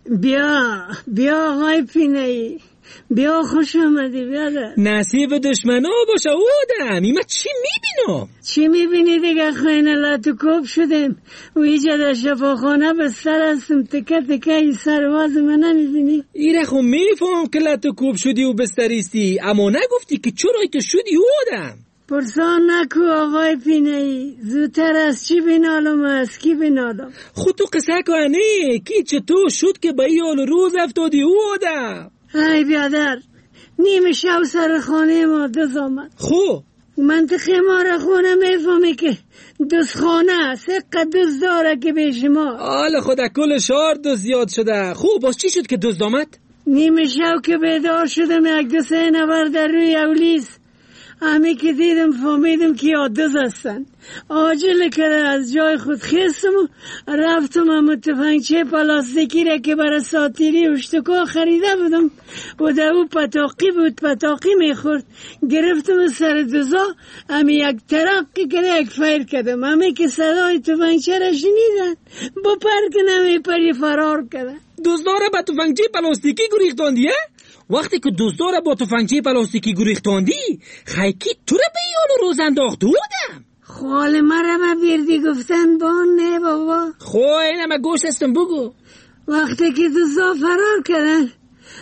بیا بیا آقای پینه‌ای، بیا خوش آمدی. بیا ده. نصیب دشمنا باشه آدم. ایما چی میبینم؟ چی میبینی دیگه؟ خیلی لطو کوب شدیم و ایجا در شفاخانه بستر هستم. تکه تکه ای سرواز من نمیبینی؟ ایره خب میفهم که لطو کوب شدی و بستریستی، اما نگفتی که چرا تو شدی آدم. پرسان نکو آقای پینه‌ای، زودتر از چی بینالم و از کی بینالم؟ خود تو قصه کنه کی چطور شد که به یال روز افتادی آدم؟ ای بیادر، نیمه شب سر خانه ما دز آمد. خب منطقه ما را خونه میفهمی که دز خانه است، اقا دز داره که به شما. حالا خدا کل شهر دز زیاد شده. خوب باز چی شد که دز آمد؟ نیمه شب که بیدار شدم یک دو سه نفر در روی اولیس، همه که دیدم فهمیدم که یاددز هستن. عاجل که از جای خود خستم و رفتم اما تفنگچه پلاستیکی را که برای ساتیری اشتکا خریده بودم و در او پتاقی بود، پتاقی میخورد. گرفتم سر دزا، همه یک ترقی که یک فیر کردم. همه که صدای تفنگچه را شنیدن با پرک نمی پری فرار کردن. دزداره با تفنگچه پلاستیکی گریختاندیه؟ وقتی که دزداره با تفنگچه پلاستیکی گریختاندی خیکی تو را به یال روز انداخت بودم. خال مرا ما بیردی گفتن بان نه بابا. خو اینم گوش استم بگو. وقتی که دزدا فرار کردن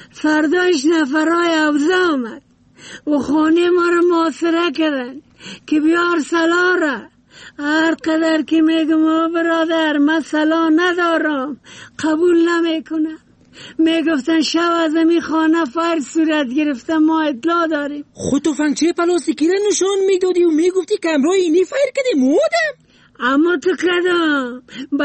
فردایش نفرای عوضه آمد و خانه ما را محاصره کردن که بیار سلا را. هر قدر که میگم او برادر من سلا ندارم قبول نمیکنم. میگفتن شب از امی خانه فر صورت گرفتن، ما اطلاع داریم. خود تفنگچه پلاستیکی را نشان میدادی و میگفتی که امراه اینی فر کردی مودم. اما تو کدام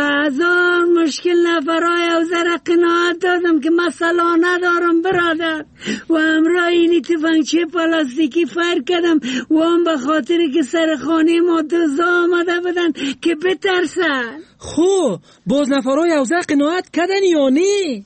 بعضا مشکل نفرای اوزر قناعت دادم که مسئله ندارم برادر و امراه اینی تفنگچه پلاستیکی فر کردم و هم به خاطر که سر خانه ما دزدا آمده بدن که بترسن. خب باز نفرای اوزر قناعت کردن یا نه؟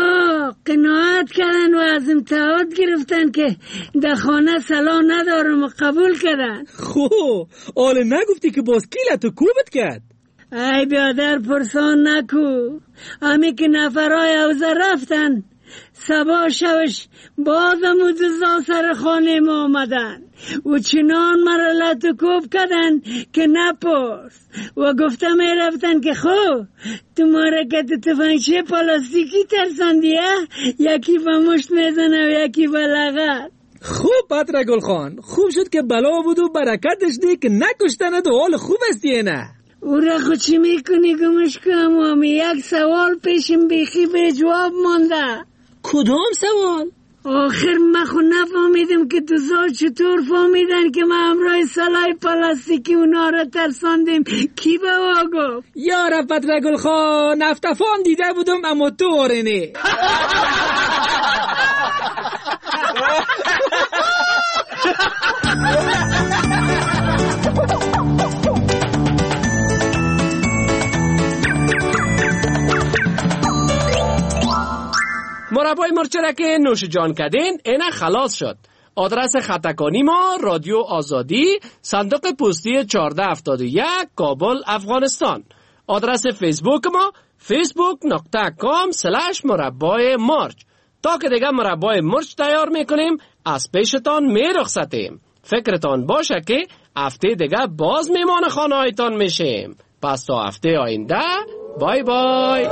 آه قناعت کردن و از امتحاد گرفتن که در خانه سلا ندارم و قبول کردن. خب آله نگفتی که باز کیلتو کوبت کرد؟ ای بیادر پرسان نکو. همی که نفرای اوزر رفتن سبا شوش بازم و دزدا سر خانه ما آمدن و چنان مرا لط و کوب کردن که نپرس و گفتم ای رفتن که خب تو مارکت تفنگچه پلاستیکی ترساندیه، یکی با مشت میزنه و یکی با لغت. خوب پترگل خان، خوب شد که بلا بود و برکتش دی که نکشتند و حال خوب استی نه. او را خود چی میکنی گمش کنم و همی یک سوال پیشم بیخی به جواب مانده. کدام سوال؟ آخر من خود نفهمیدم که دوزا چطور فهمیدن که ما همراه سلای پلاستیکی اونا را ترساندیم. کی به او گفت؟ یارا پترگل خان، افتفام دیده بودم اما تو آرنه. Ha ha ha ha! مربای مرچ را که نوش جان کردین اینا خلاص شد. آدرس خطکانی ما رادیو آزادی، صندوق پستی چهارده هفتاد و یک، کابل، افغانستان. آدرس فیسبوک ما فیسبوک نقطه کام سلش مربای مرچ. تا که دیگه مربای مرچ تیار میکنیم از پیشتان میرخصتیم. فکرتان باشه که هفته دیگه باز میمان خانه هایتان میشیم. پس تا هفته آینده بای بای.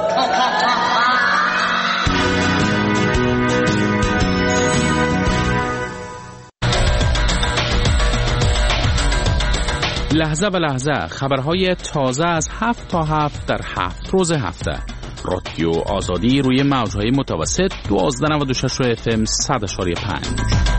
لحظه به لحظه خبرهای تازه از هفت تا هفت در هفت روز هفته. رادیو آزادی روی موجهای متوسط دوازده نود و شش اف ام صد و پنج.